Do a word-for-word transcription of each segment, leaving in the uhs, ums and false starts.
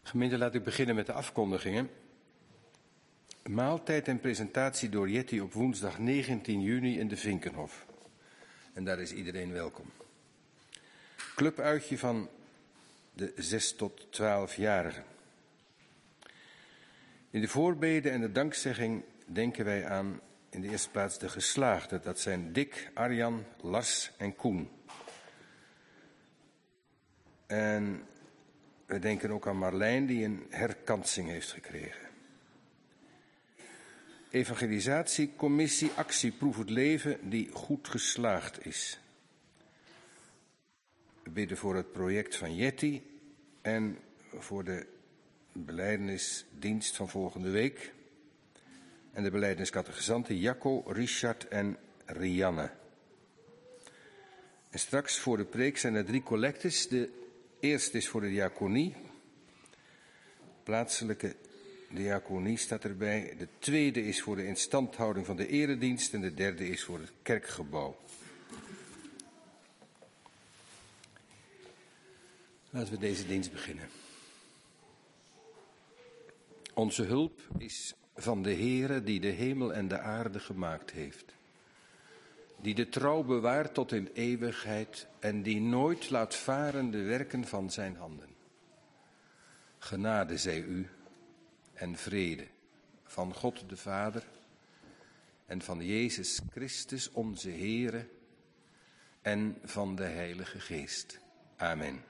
Gemeente, laat ik beginnen met de afkondigingen. Maaltijd en presentatie door Jetty op woensdag negentien juni in de Vinkenhof. En daar is iedereen welkom. Clubuitje van de zes tot twaalfjarigen. In de voorbeden en de dankzegging denken wij aan in de eerste plaats de geslaagden. Dat zijn Dick, Arjan, Lars en Koen. En we denken ook aan Marlijn die een herkansing heeft gekregen. Evangelisatiecommissie Actie Proef het Leven die goed geslaagd is. We bidden voor het project van Jetty en voor de belijdenisdienst van volgende week. En de belijdeniscatechisanten Jacco, Richard en Rianne. En straks voor de preek zijn er drie collectes. De eerste is voor de diaconie. Plaatselijke diaconie staat erbij. De tweede is voor de instandhouding van de eredienst. En de derde is voor het kerkgebouw. Laten we deze dienst beginnen. Onze hulp is van de Heere die de hemel en de aarde gemaakt heeft. Die de trouw bewaart tot in eeuwigheid en die nooit laat varen de werken van zijn handen. Genade zij u en vrede van God de Vader en van Jezus Christus onze Heere en van de Heilige Geest. Amen.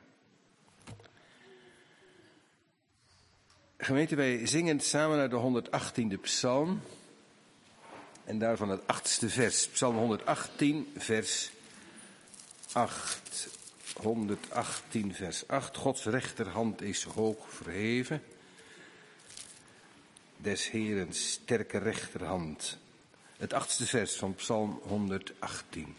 Gemeente, wij zingen samen uit de honderdachttiende psalm en daarvan het achtste vers. Psalm honderdachttien, vers acht. honderdachttien, vers acht. Gods rechterhand is hoog verheven. Des Heeren sterke rechterhand. Het achtste vers van Psalm honderdachttien.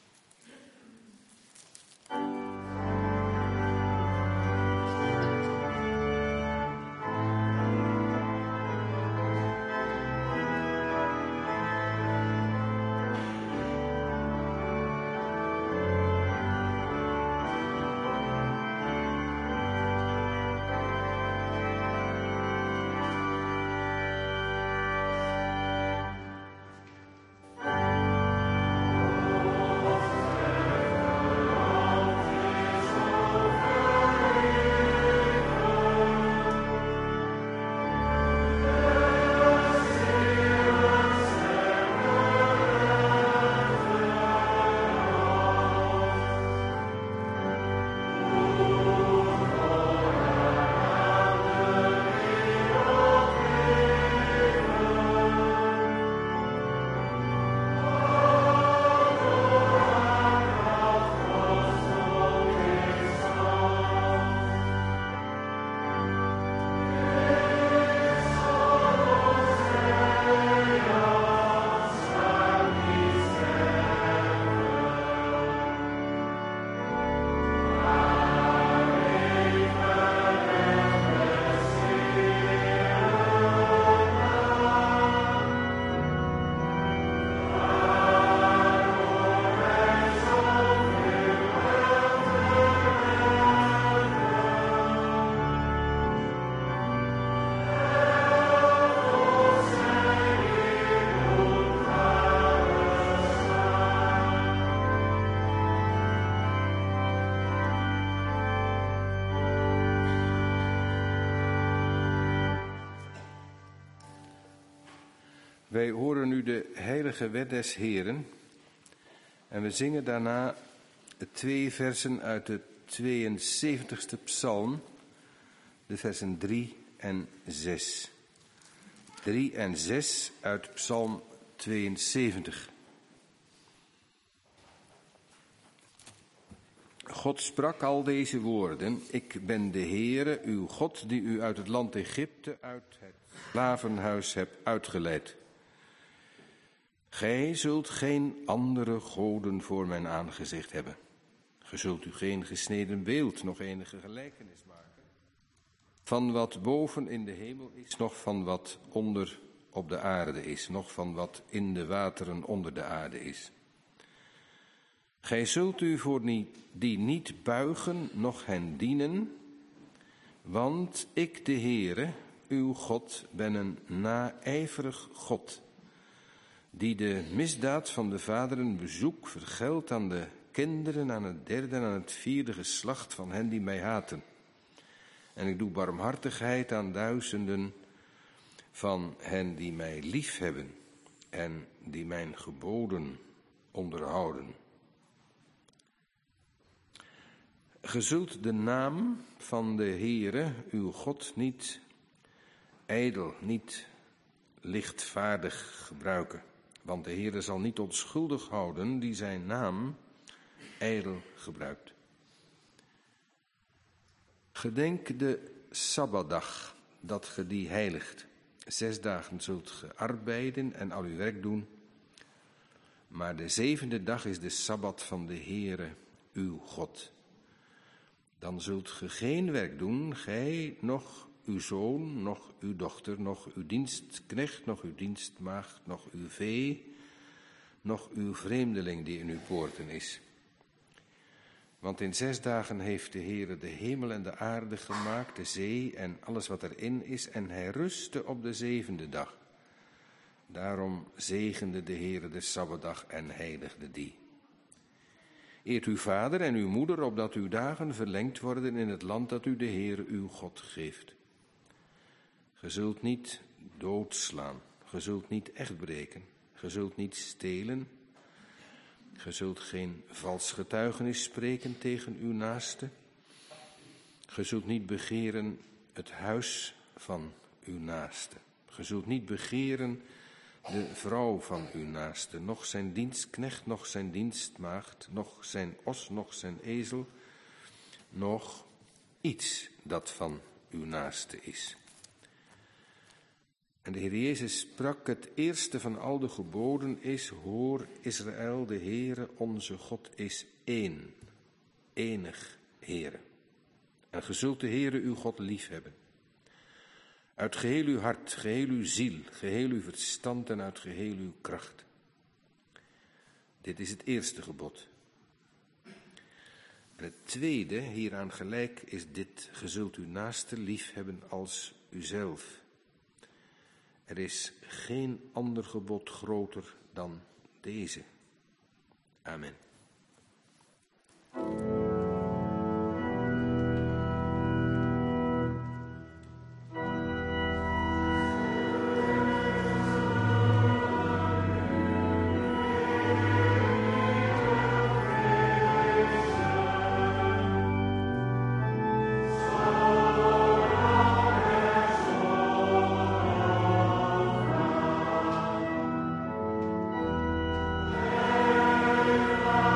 Wij horen nu de heilige wet des Heeren en we zingen daarna twee versen uit de tweeënzeventigste psalm, de versen drie en zes. drie en zes uit psalm tweeënzeventig. God sprak al deze woorden: Ik ben de Heere, uw God, die u uit het land Egypte, uit het slavenhuis hebt uitgeleid. Gij zult geen andere goden voor mijn aangezicht hebben. Ge zult u geen gesneden beeld, nog enige gelijkenis maken van wat boven in de hemel is, nog van wat onder op de aarde is, nog van wat in de wateren onder de aarde is. Gij zult u voor die niet buigen, noch hen dienen, Want ik, de Heere, uw God, ben een naijverig God, die de misdaad van de vaderen bezoek vergeldt aan de kinderen, aan het derde en aan het vierde geslacht van hen die mij haten. En ik doe barmhartigheid aan duizenden van hen die mij liefhebben en die mijn geboden onderhouden. Ge zult de naam van de Heere, uw God, niet ijdel, niet lichtvaardig gebruiken. Want de Heere zal niet onschuldig houden die zijn naam ijdel gebruikt. Gedenk de Sabbatdag, dat ge die heiligt. Zes dagen zult ge arbeiden en al uw werk doen. Maar de zevende dag is de Sabbat van de Heere, uw God. Dan zult ge geen werk doen, gij, noch uw zoon, noch uw dochter, noch uw dienstknecht, noch uw dienstmaagd, noch uw vee, noch uw vreemdeling die in uw poorten is. Want in zes dagen heeft de Heere de hemel en de aarde gemaakt, de zee en alles wat erin is, en hij rustte op de zevende dag. Daarom zegende de Heere de Sabbatdag en heiligde die. Eert uw vader en uw moeder, opdat uw dagen verlengd worden in het land dat u de Heere uw God geeft. Ge zult niet doodslaan, ge zult niet echtbreken, ge zult niet stelen, ge zult geen vals getuigenis spreken tegen uw naaste, ge zult niet begeren het huis van uw naaste, ge zult niet begeren de vrouw van uw naaste, noch zijn dienstknecht, noch zijn dienstmaagd, noch zijn os, noch zijn ezel, noch iets dat van uw naaste is. En de Heer Jezus sprak, het eerste van al de geboden is, hoor Israël, de Heere onze God is één, enig Heere. En ge zult de Heere uw God liefhebben. Uit geheel uw hart, geheel uw ziel, geheel uw verstand en uit geheel uw kracht. Dit is het eerste gebod. En het tweede, hieraan gelijk, is dit: ge zult uw naaste liefhebben als uzelf. Er is geen ander gebod groter dan deze. Amen. Amen.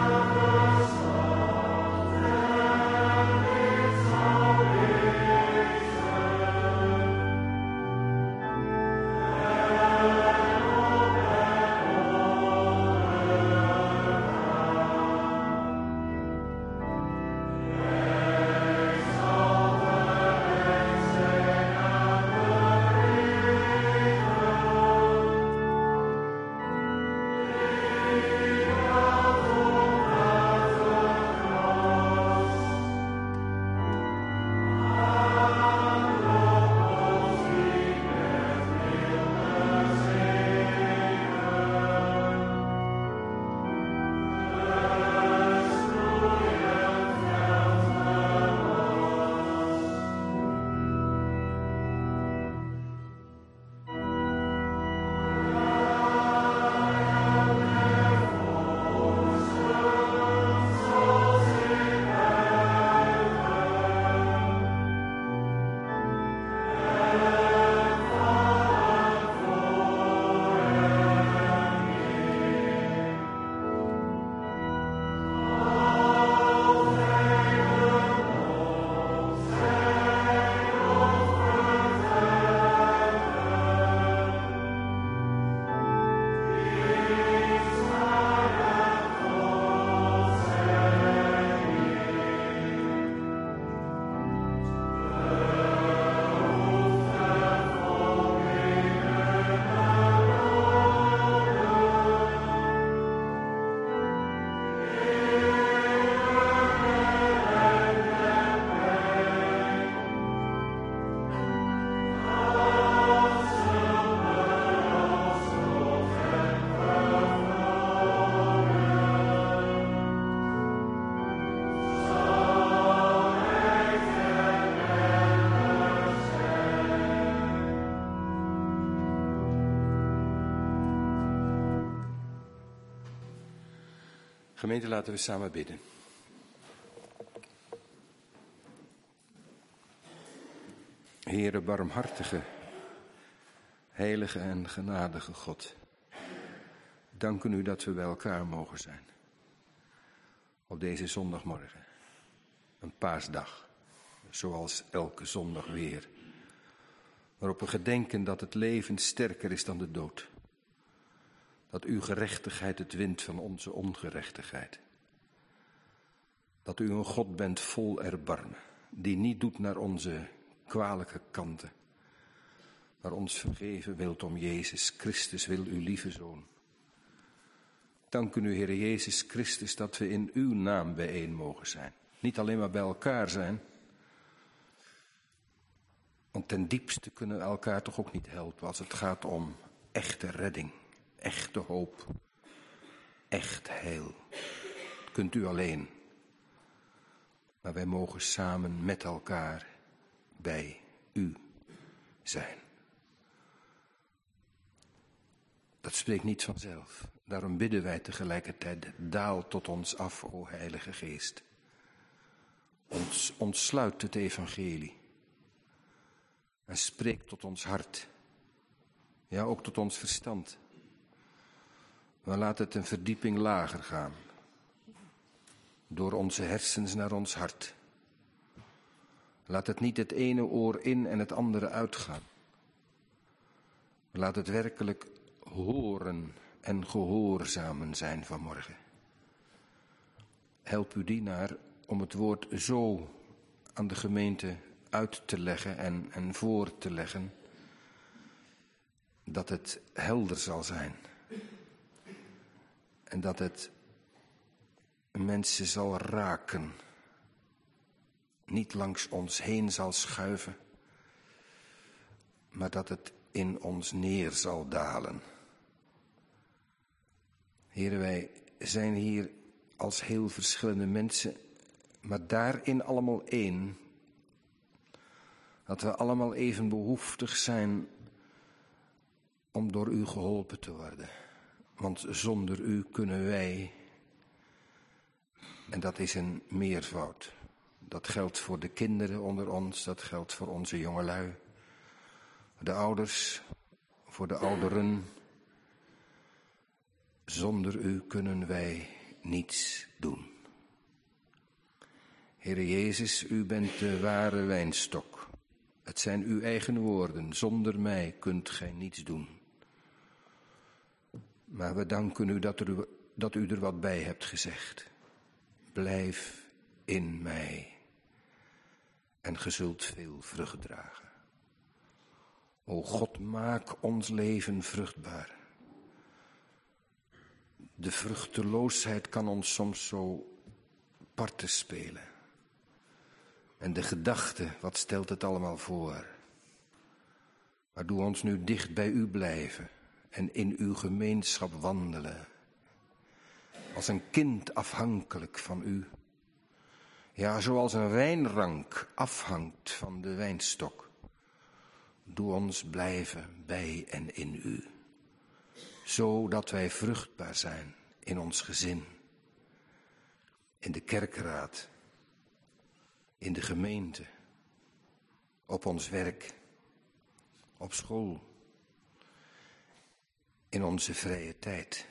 Gemeente, laten we samen bidden. Heere, barmhartige, heilige en genadige God. Danken u dat we bij elkaar mogen zijn. Op deze zondagmorgen. Een paasdag. Zoals elke zondag weer. Waarop we gedenken dat het leven sterker is dan de dood. Dat uw gerechtigheid het wint van onze ongerechtigheid. Dat u een God bent vol erbarmen. Die niet doet naar onze kwalijke kanten. Maar ons vergeven wilt om Jezus Christus wil, uw lieve Zoon. Dank u, Heer Jezus Christus, dat we in uw naam bijeen mogen zijn. Niet alleen maar bij elkaar zijn. Want ten diepste kunnen we elkaar toch ook niet helpen als het gaat om echte redding, echte hoop, echt heil. Dat kunt u alleen. Maar wij mogen samen met elkaar bij u zijn. Dat spreekt niet vanzelf. Daarom bidden wij tegelijkertijd, daal tot ons af, o Heilige Geest. Ons ontsluit het evangelie. En spreek tot ons hart. Ja, ook tot ons verstand. Maar laat het een verdieping lager gaan. Door onze hersens naar ons hart. Laat het niet het ene oor in en het andere uitgaan. Laat het werkelijk horen en gehoorzamen zijn vanmorgen. Help uw dienaar om het woord zo aan de gemeente uit te leggen en, en voor te leggen, dat het helder zal zijn. En dat het mensen zal raken. Niet langs ons heen zal schuiven, maar dat het in ons neer zal dalen. Heren, wij zijn hier als heel verschillende mensen, maar daarin allemaal één. Dat we allemaal even behoeftig zijn om door u geholpen te worden. Want zonder u kunnen wij, en dat is een meervoud. Dat geldt voor de kinderen onder ons, dat geldt voor onze jongelui, de ouders, voor de ouderen. Zonder u kunnen wij niets doen. Heere Jezus, u bent de ware wijnstok. Het zijn uw eigen woorden. Zonder mij kunt gij niets doen. Maar we danken u dat, er, dat u er wat bij hebt gezegd. Blijf in mij. En ge zult veel vrucht dragen. O God, maak ons leven vruchtbaar. De vruchteloosheid kan ons soms zo parten spelen. En de gedachte, wat stelt het allemaal voor? Maar doe ons nu dicht bij u blijven en in uw gemeenschap wandelen. Als een kind afhankelijk van u. Ja, zoals een wijnrank afhangt van de wijnstok. Doe ons blijven bij en in u. Zodat wij vruchtbaar zijn in ons gezin. In de kerkraad. In de gemeente. Op ons werk. Op school. In onze vrije tijd.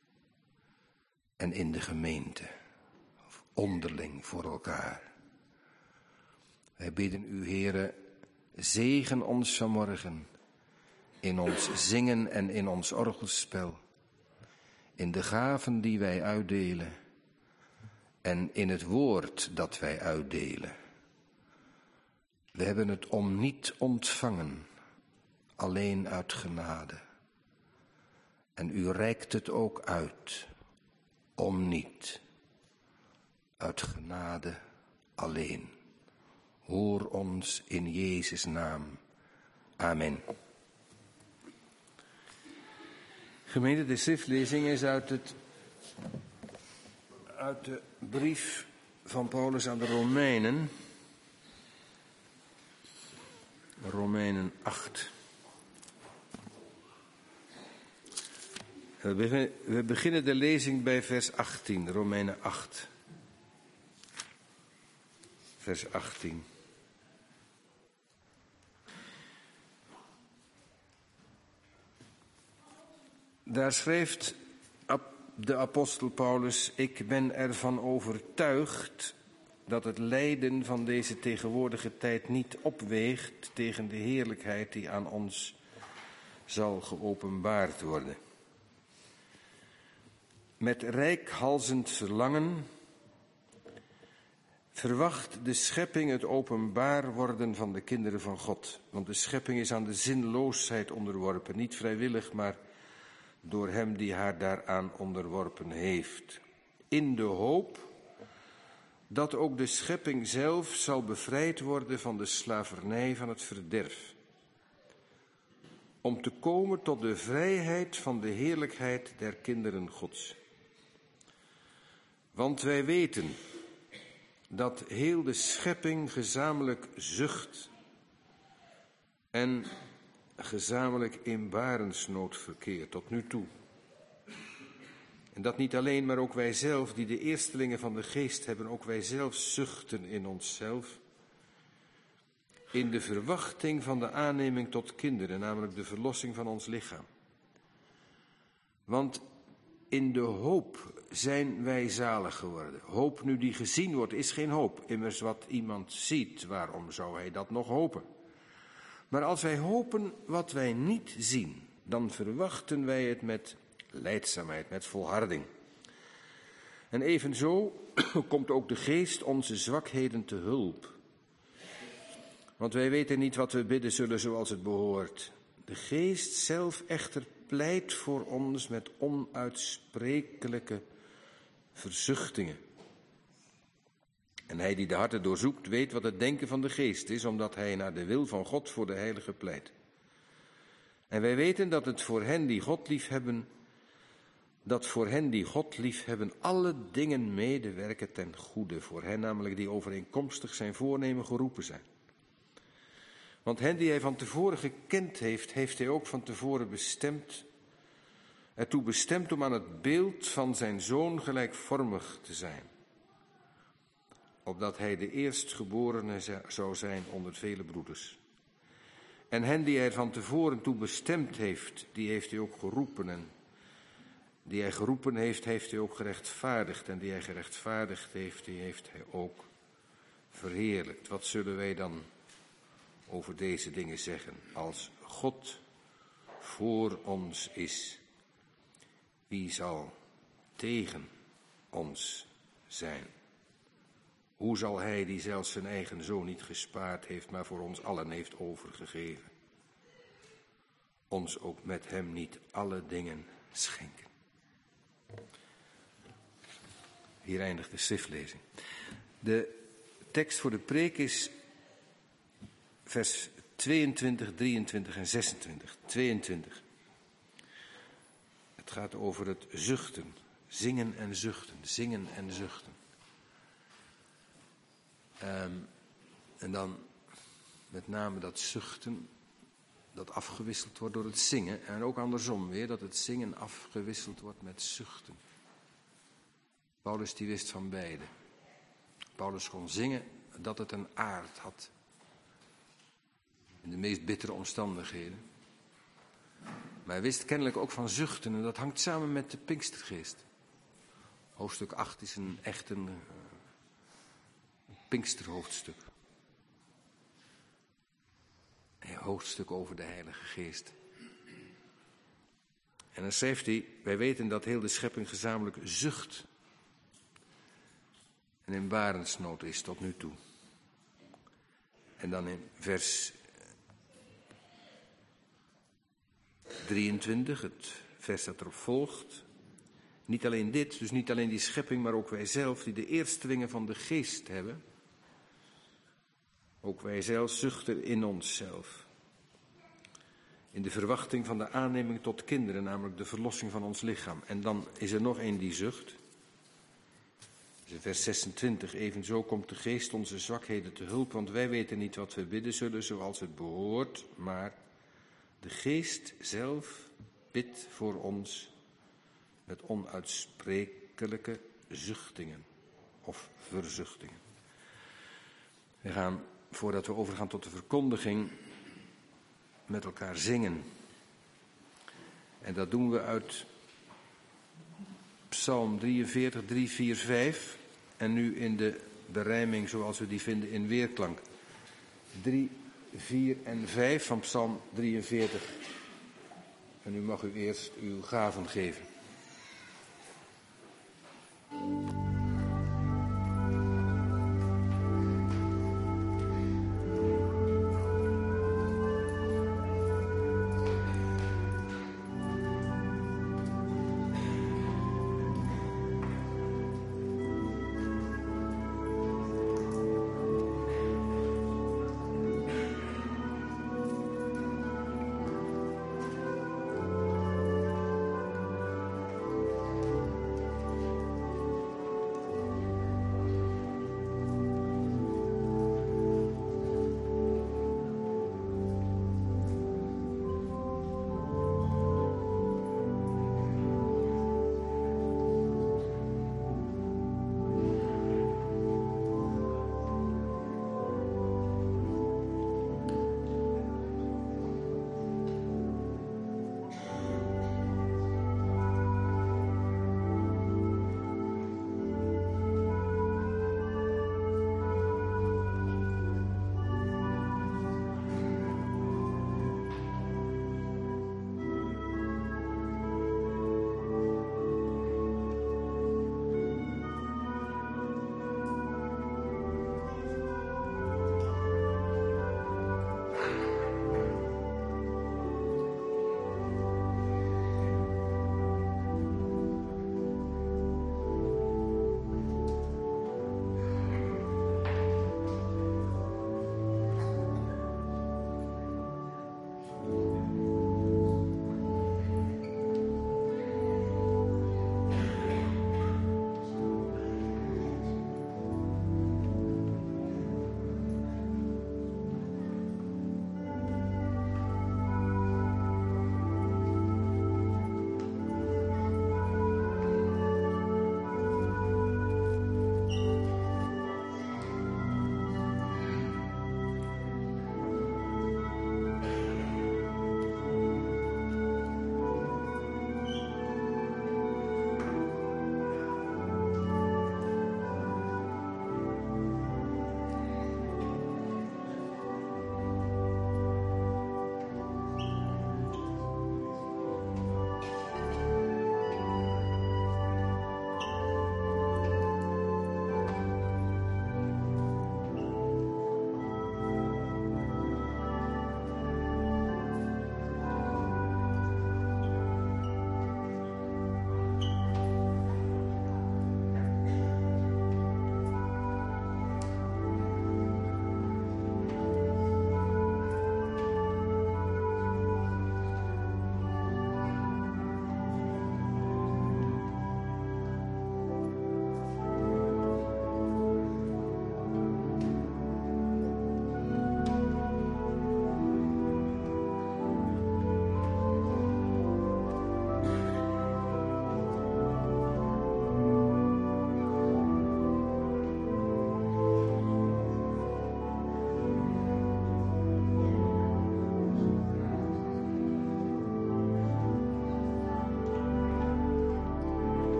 En in de gemeente. Onderling voor elkaar. Wij bidden u, Heere, zegen ons vanmorgen in ons zingen en in ons orgelspel, in de gaven die wij uitdelen en in het woord dat wij uitdelen. We hebben het om niet ontvangen, alleen uit genade. En u reikt het ook uit, om niet, uit genade alleen. Hoor ons in Jezus' naam. Amen. Gemeente, de schriftlezing is uit, het, uit de brief van Paulus aan de Romeinen. Romeinen acht. We beginnen, we beginnen de lezing bij vers achttien, Romeinen acht. Vers achttien. Daar schrijft de apostel Paulus: ik ben ervan overtuigd dat het lijden van deze tegenwoordige tijd niet opweegt tegen de heerlijkheid die aan ons zal geopenbaard worden. Met reikhalzend verlangen verwacht de schepping het openbaar worden van de kinderen van God. Want de schepping is aan de zinloosheid onderworpen, niet vrijwillig, maar door hem die haar daaraan onderworpen heeft. In de hoop dat ook de schepping zelf zal bevrijd worden van de slavernij van het verderf. Om te komen tot de vrijheid van de heerlijkheid der kinderen Gods. Want wij weten dat heel de schepping gezamenlijk zucht en gezamenlijk in barensnood verkeert tot nu toe. En dat niet alleen, maar ook wij zelf, die de eerstelingen van de geest hebben, ook wij zelf zuchten in onszelf, in de verwachting van de aanneming tot kinderen, namelijk de verlossing van ons lichaam. Want in de hoop zijn wij zalig geworden. Hoop nu die gezien wordt, is geen hoop. Immers wat iemand ziet, waarom zou hij dat nog hopen? Maar als wij hopen wat wij niet zien, dan verwachten wij het met lijdzaamheid, met volharding. En evenzo komt ook de geest onze zwakheden te hulp. Want wij weten niet wat we bidden zullen zoals het behoort. De geest zelf echter pleit voor ons met onuitsprekelijke verzuchtingen. En hij die de harten doorzoekt, weet wat het denken van de geest is, omdat hij naar de wil van God voor de heilige pleit. En wij weten dat het voor hen die God liefhebben, dat voor hen die God liefhebben alle dingen medewerken ten goede, voor hen namelijk die overeenkomstig zijn voornemen geroepen zijn. Want hen die hij van tevoren gekend heeft, heeft hij ook van tevoren bestemd, ertoe bestemd om aan het beeld van zijn zoon gelijkvormig te zijn. Opdat hij de eerstgeborene zou zijn onder vele broeders. En hen die hij van tevoren toe bestemd heeft, die heeft hij ook geroepen. En die hij geroepen heeft, heeft hij ook gerechtvaardigd. En die hij gerechtvaardigd heeft, die heeft hij ook verheerlijkt. Wat zullen wij dan over deze dingen zeggen? Als God voor ons is, wie zal tegen ons zijn? Hoe zal hij, die zelfs zijn eigen zoon niet gespaard heeft, maar voor ons allen heeft overgegeven, ons ook met hem niet alle dingen schenken? Hier eindigt de schriftlezing. De tekst voor de preek is vers tweeëntwintig, drieëntwintig en zesentwintig. tweeëntwintig. Het gaat over het zuchten, zingen en zuchten, zingen en zuchten. Um, en dan met name dat zuchten, dat afgewisseld wordt door het zingen. En ook andersom weer, dat het zingen afgewisseld wordt met zuchten. Paulus die wist van beide. Paulus kon zingen dat het een aard had. In de meest bittere omstandigheden. Maar hij wist kennelijk ook van zuchten en dat hangt samen met de Pinkstergeest. Hoofdstuk acht is een echt een, een Pinksterhoofdstuk. Een hoofdstuk over de Heilige Geest. En dan schrijft hij, wij weten dat heel de schepping gezamenlijk zucht en in barensnood is tot nu toe. En dan in vers drieëntwintig, het vers dat erop volgt. Niet alleen dit, dus niet alleen die schepping, maar ook wij zelf die de eerstelingen van de geest hebben. Ook wij zelf zuchten in onszelf. In de verwachting van de aanneming tot kinderen, namelijk de verlossing van ons lichaam. En dan is er nog één die zucht. Dus in vers zesentwintig, evenzo komt de geest onze zwakheden te hulp, want wij weten niet wat we bidden zullen zoals het behoort, maar de geest zelf bidt voor ons met onuitsprekelijke zuchtingen of verzuchtingen. We gaan, voordat we overgaan tot de verkondiging, met elkaar zingen. En dat doen we uit Psalm drieënveertig, drie, vier, vijf. En nu in de berijming zoals we die vinden in weerklank. drie, vier en vijf van Psalm drieënveertig. En u mag u eerst uw gaven geven.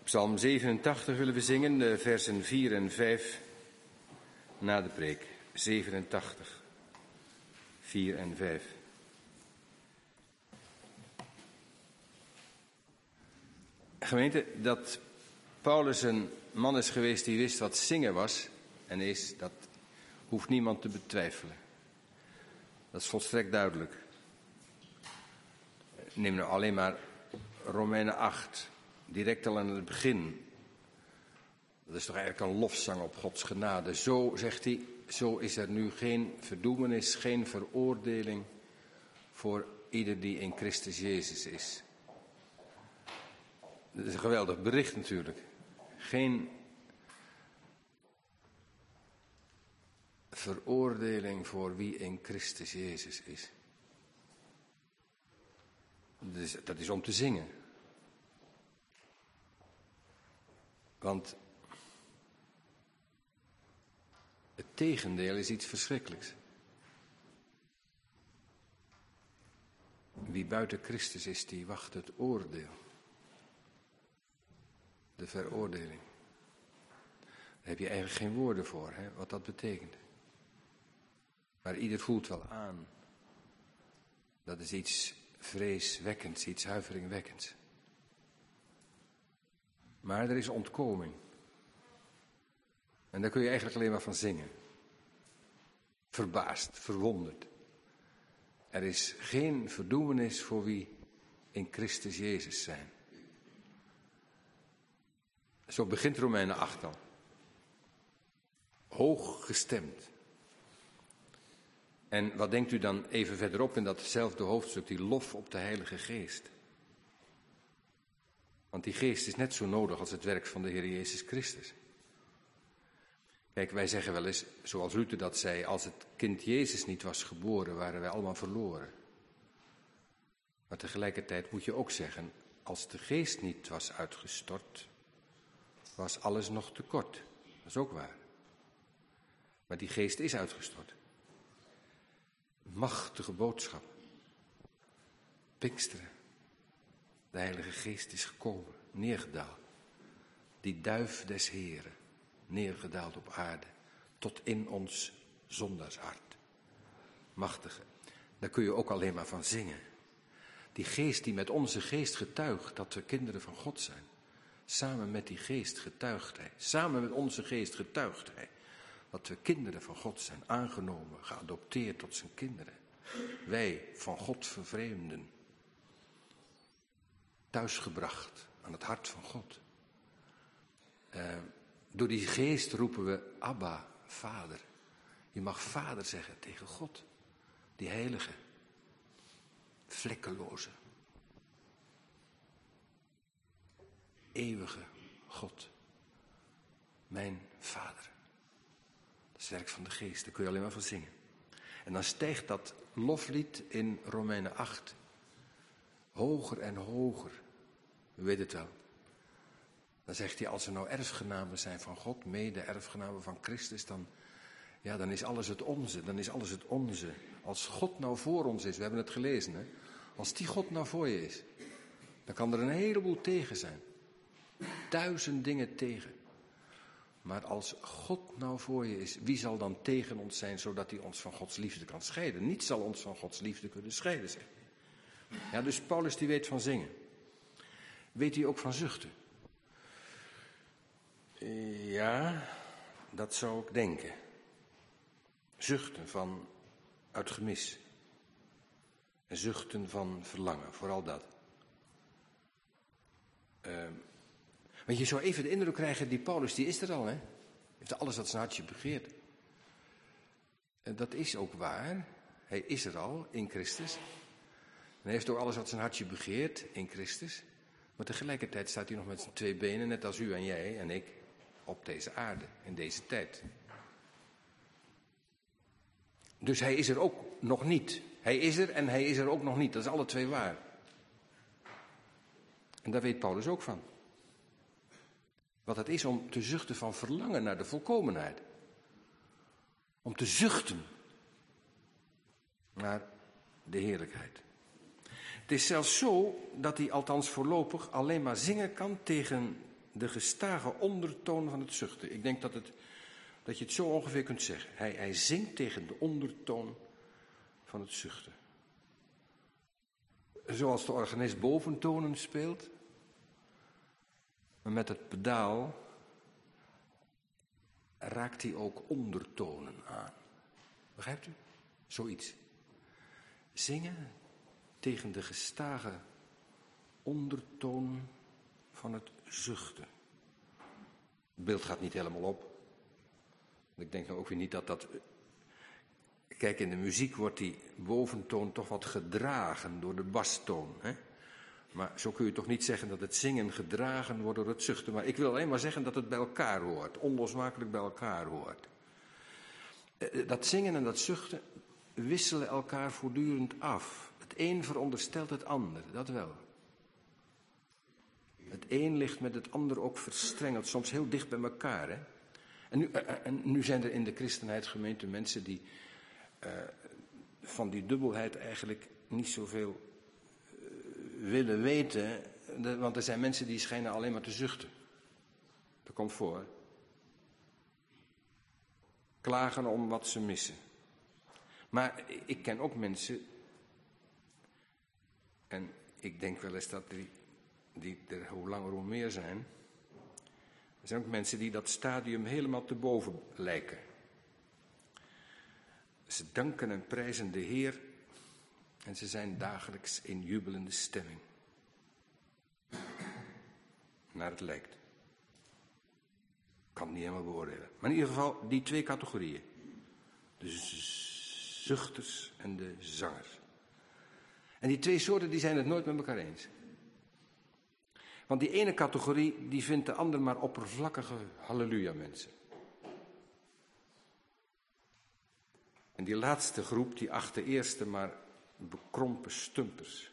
Psalm zevenentachtig willen we zingen, versen vier en vijf na de preek. zevenentachtig, vier en vijf. Gemeente, dat Paulus een man is geweest die wist wat zingen was en is, dat hoeft niemand te betwijfelen. Dat is volstrekt duidelijk. Neem nou alleen maar Romeinen acht, direct al aan het begin. Dat is toch eigenlijk een lofzang op Gods genade. Zo, zegt hij, zo is er nu geen verdoemenis, geen veroordeling voor ieder die in Christus Jezus is. Dat is een geweldig bericht natuurlijk. Geen veroordeling voor wie in Christus Jezus is. Dat is, dat is om te zingen. Want het tegendeel is iets verschrikkelijks. Wie buiten Christus is, die wacht het oordeel. De veroordeling. Daar heb je eigenlijk geen woorden voor, hè, wat dat betekent. Maar ieder voelt wel aan. Dat is iets vreeswekkends, iets huiveringwekkends. Maar er is ontkoming. En daar kun je eigenlijk alleen maar van zingen. Verbaasd, verwonderd. Er is geen verdoemenis voor wie in Christus Jezus zijn. Zo begint Romeinen acht al. Hoog gestemd. En wat denkt u dan even verderop in datzelfde hoofdstuk, die lof op de Heilige Geest? Want die geest is net zo nodig als het werk van de Heer Jezus Christus. Kijk, wij zeggen wel eens, zoals Luther dat zei, als het kind Jezus niet was geboren, waren wij allemaal verloren. Maar tegelijkertijd moet je ook zeggen, als de geest niet was uitgestort, was alles nog te kort. Dat is ook waar. Maar die geest is uitgestort. Machtige boodschap. Pinksteren. De Heilige Geest is gekomen, neergedaald. Die duif des Heren, neergedaald op aarde, tot in ons zondarshart. Machtige. Daar kun je ook alleen maar van zingen. Die geest die met onze geest getuigt dat we kinderen van God zijn. Samen met die geest getuigt hij. Samen met onze geest getuigt hij. Dat we kinderen van God zijn, aangenomen, geadopteerd tot zijn kinderen. Wij van God vervreemden. Thuisgebracht aan het hart van God. Uh, door die geest roepen we Abba, Vader. Je mag Vader zeggen tegen God. Die heilige, vlekkeloze, eeuwige God. Mijn Vader. Dat is het werk van de geest, daar kun je alleen maar van zingen. En dan stijgt dat loflied in Romeinen acht hoger en hoger. U weet het wel. Dan zegt hij, als we nou erfgenamen zijn van God, mede erfgenamen van Christus, dan, ja, dan is alles het onze, dan is alles het onze. Als God nou voor ons is, we hebben het gelezen, hè? Als die God nou voor je is, dan kan er een heleboel tegen zijn. Duizend dingen tegen. Maar als God nou voor je is, wie zal dan tegen ons zijn, zodat hij ons van Gods liefde kan scheiden? Niets zal ons van Gods liefde kunnen scheiden, zegt hij. Ja, dus Paulus die weet van zingen. Weet hij ook van zuchten? Ja, dat zou ik denken. Zuchten van uit gemis. En zuchten van verlangen, vooral dat. Uh, want je zou even de indruk krijgen, die Paulus, die is er al, hè? Heeft alles wat zijn hartje begeert. En dat is ook waar. Hij is er al, in Christus. En hij heeft ook alles wat zijn hartje begeert, in Christus. Maar tegelijkertijd staat hij nog met zijn twee benen, net als u en jij en ik, op deze aarde, in deze tijd. Dus hij is er ook nog niet. Hij is er en hij is er ook nog niet. Dat is alle twee waar. En daar weet Paulus ook van. Wat het is om te zuchten van verlangen naar de volkomenheid. Om te zuchten naar de heerlijkheid. Het is zelfs zo dat hij althans voorlopig alleen maar zingen kan tegen de gestage ondertoon van het zuchten. Ik denk dat, het, dat je het zo ongeveer kunt zeggen. Hij, hij zingt tegen de ondertoon van het zuchten. Zoals de organist boventonen speelt, maar met het pedaal raakt hij ook ondertonen aan. Begrijpt u? Zoiets. Zingen tegen de gestage ondertoon van het zuchten. Het beeld gaat niet helemaal op. Ik denk nou ook weer niet dat dat... Kijk, in de muziek wordt die boventoon toch wat gedragen door de bastoon. Hè? Maar zo kun je toch niet zeggen dat het zingen gedragen wordt door het zuchten. Maar ik wil alleen maar zeggen dat het bij elkaar hoort. Onlosmakelijk bij elkaar hoort. Dat zingen en dat zuchten wisselen elkaar voortdurend af. Het een veronderstelt het ander, dat wel. Het een ligt met het ander ook verstrengeld, soms heel dicht bij elkaar. Hè? En, nu, en nu zijn er in de christenheidsgemeente mensen die uh, van die dubbelheid eigenlijk niet zoveel uh, willen weten. De, want er zijn mensen die schijnen alleen maar te zuchten. Dat komt voor. Klagen om wat ze missen. Maar ik ken ook mensen, en ik denk wel eens dat die, die er hoe langer hoe meer zijn. Er zijn ook mensen die dat stadium helemaal te boven lijken. Ze danken en prijzen de Heer en ze zijn dagelijks in jubelende stemming. Naar het lijkt. Ik kan het niet helemaal beoordelen. Maar in ieder geval die twee categorieën. De zuchters en de zangers. En die twee soorten die zijn het nooit met elkaar eens. Want die ene categorie die vindt de ander maar oppervlakkige halleluja mensen. En die laatste groep die acht de eerste maar bekrompen stumpers.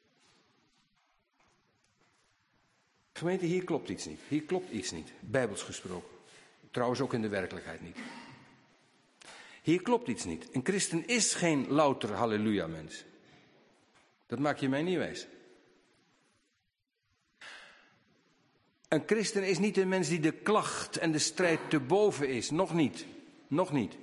Gemeente, hier klopt iets niet. Hier klopt iets niet, bijbels gesproken. Trouwens ook in de werkelijkheid niet. Hier klopt iets niet. Een christen is geen louter halleluja mens. Dat maak je mij niet wijs. Een christen is niet een mens die de klacht en de strijd te boven is. Nog niet. Nog niet.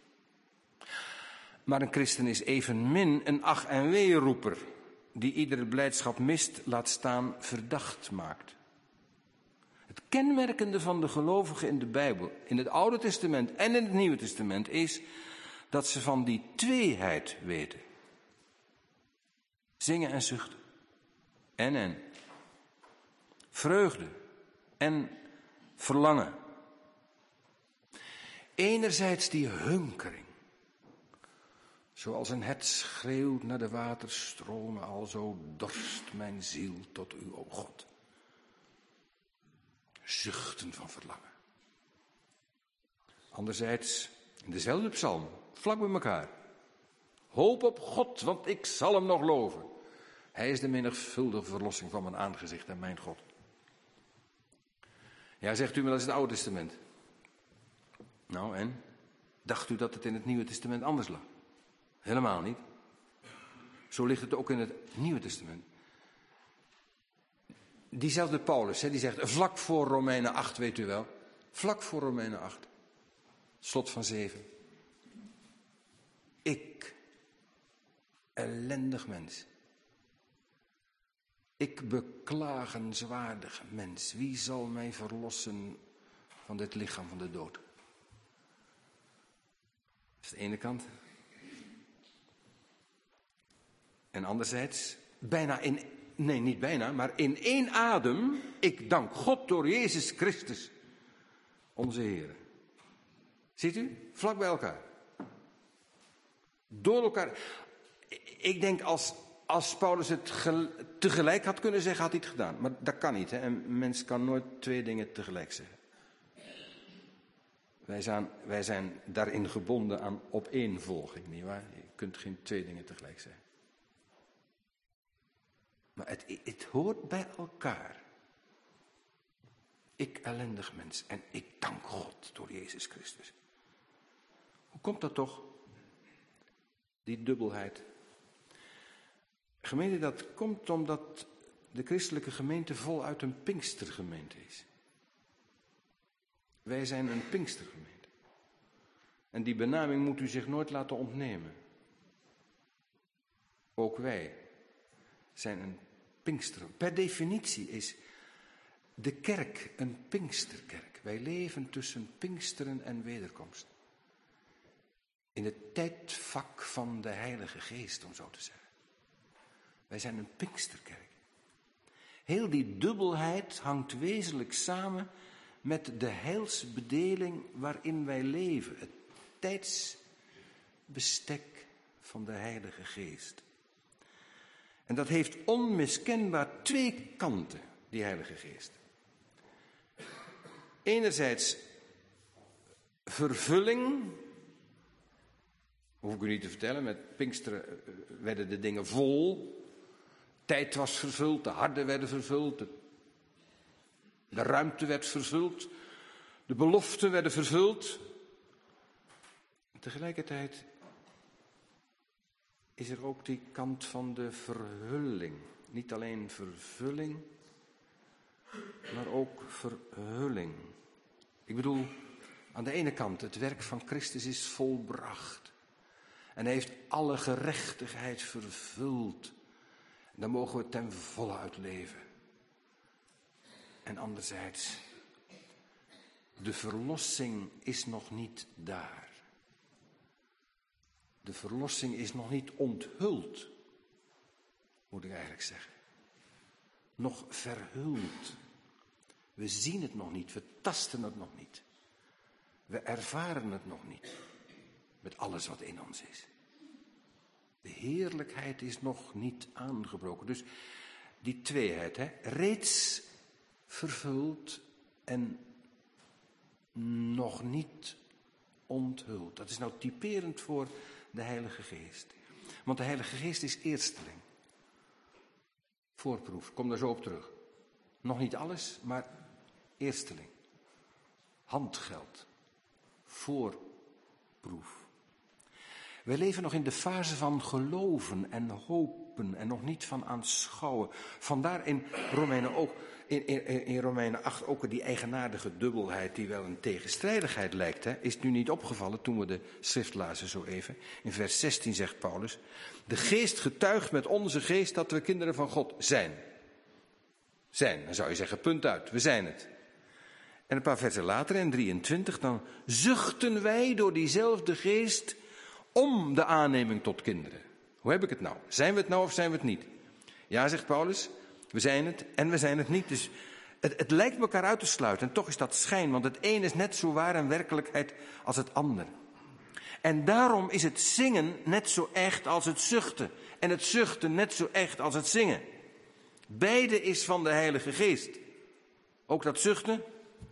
Maar een christen is evenmin een ach- en weeroeper die iedere blijdschap mist, laat staan, verdacht maakt. Het kenmerkende van de gelovigen in de Bijbel, in het Oude Testament en in het Nieuwe Testament, is dat ze van die tweeheid weten. Zingen en zuchten. En en. Vreugde en verlangen. Enerzijds die hunkering. Zoals een het schreeuwt naar de waterstromen, alzo dorst mijn ziel tot u, o God. Zuchten van verlangen. Anderzijds, in dezelfde psalm, vlak bij elkaar. Hoop op God, want ik zal hem nog loven. Hij is de menigvuldige verlossing van mijn aangezicht en mijn God. Ja, zegt u, maar dat is het Oude Testament. Nou, en? Dacht u dat het in het Nieuwe Testament anders lag? Helemaal niet. Zo ligt het ook in het Nieuwe Testament. Diezelfde Paulus, hè, die zegt, vlak voor Romeinen acht, weet u wel. Vlak voor Romeinen acht. Slot van zeven. Ik, ellendig mens. Ik beklagenswaardig mens. Wie zal mij verlossen van dit lichaam van de dood? Dat is de ene kant. En anderzijds, bijna in, nee niet bijna, maar in één adem, ik dank God door Jezus Christus, onze Heer. Ziet u? Vlak bij elkaar. Door elkaar. Ik denk als, als Paulus het ge, tegelijk had kunnen zeggen, had hij het gedaan. Maar dat kan niet. Hè? Een mens kan nooit twee dingen tegelijk zeggen. Wij zijn, wij zijn daarin gebonden aan opeenvolging, nietwaar? Je kunt geen twee dingen tegelijk zeggen. Maar het, het hoort bij elkaar. Ik ellendig mens en ik dank God door Jezus Christus. Hoe komt dat toch? Die dubbelheid. Gemeente, dat komt omdat de christelijke gemeente voluit een Pinkstergemeente is. Wij zijn een Pinkstergemeente. En die benaming moet u zich nooit laten ontnemen. Ook wij zijn een Pinkster. Per definitie is de kerk een Pinksterkerk. Wij leven tussen Pinksteren en wederkomst. In het tijdvak van de Heilige Geest, om zo te zeggen. Wij zijn een Pinksterkerk. Heel die dubbelheid hangt wezenlijk samen met de heilsbedeling waarin wij leven. Het tijdsbestek van de Heilige Geest. En dat heeft onmiskenbaar twee kanten, die Heilige Geest. Enerzijds vervulling. Hoef ik u niet te vertellen, met Pinksteren werden de dingen vol. Tijd was vervuld, de harden werden vervuld, de, de ruimte werd vervuld, de beloften werden vervuld. En tegelijkertijd is er ook die kant van de verhulling. Niet alleen vervulling, maar ook verhulling. Ik bedoel, aan de ene kant, het werk van Christus is volbracht. En hij heeft alle gerechtigheid vervuld. Daar mogen we ten volle uit leven. En anderzijds, de verlossing is nog niet daar. De verlossing is nog niet onthuld, moet ik eigenlijk zeggen. Nog verhuld. We zien het nog niet, we tasten het nog niet. We ervaren het nog niet, met alles wat in ons is. De heerlijkheid is nog niet aangebroken. Dus die tweeheid, hè, reeds vervuld en nog niet onthuld. Dat is nou typerend voor de Heilige Geest. Want de Heilige Geest is eersteling. Voorproef, kom daar zo op terug. Nog niet alles, maar eersteling. Handgeld. Voorproef. Wij leven nog in de fase van geloven en hopen en nog niet van aanschouwen. Vandaar in Romeinen, ook, in, in, in Romeinen acht ook die eigenaardige dubbelheid die wel een tegenstrijdigheid lijkt. Hè? Is het nu niet opgevallen toen we de schrift lazen zo even? In vers zestien zegt Paulus, de geest getuigt met onze geest dat we kinderen van God zijn. Zijn, dan zou je zeggen, punt uit, we zijn het. En een paar versen later, in drieëntwintig, dan zuchten wij door diezelfde geest om de aanneming tot kinderen. Hoe heb ik het nou? Zijn we het nou of zijn we het niet? Ja, zegt Paulus, we zijn het en we zijn het niet. Dus het, het lijkt elkaar uit te sluiten en toch is dat schijn, want het een is net zo waar en werkelijkheid als het ander. En daarom is het zingen net zo echt als het zuchten. En het zuchten net zo echt als het zingen. Beide is van de Heilige Geest. Ook dat zuchten?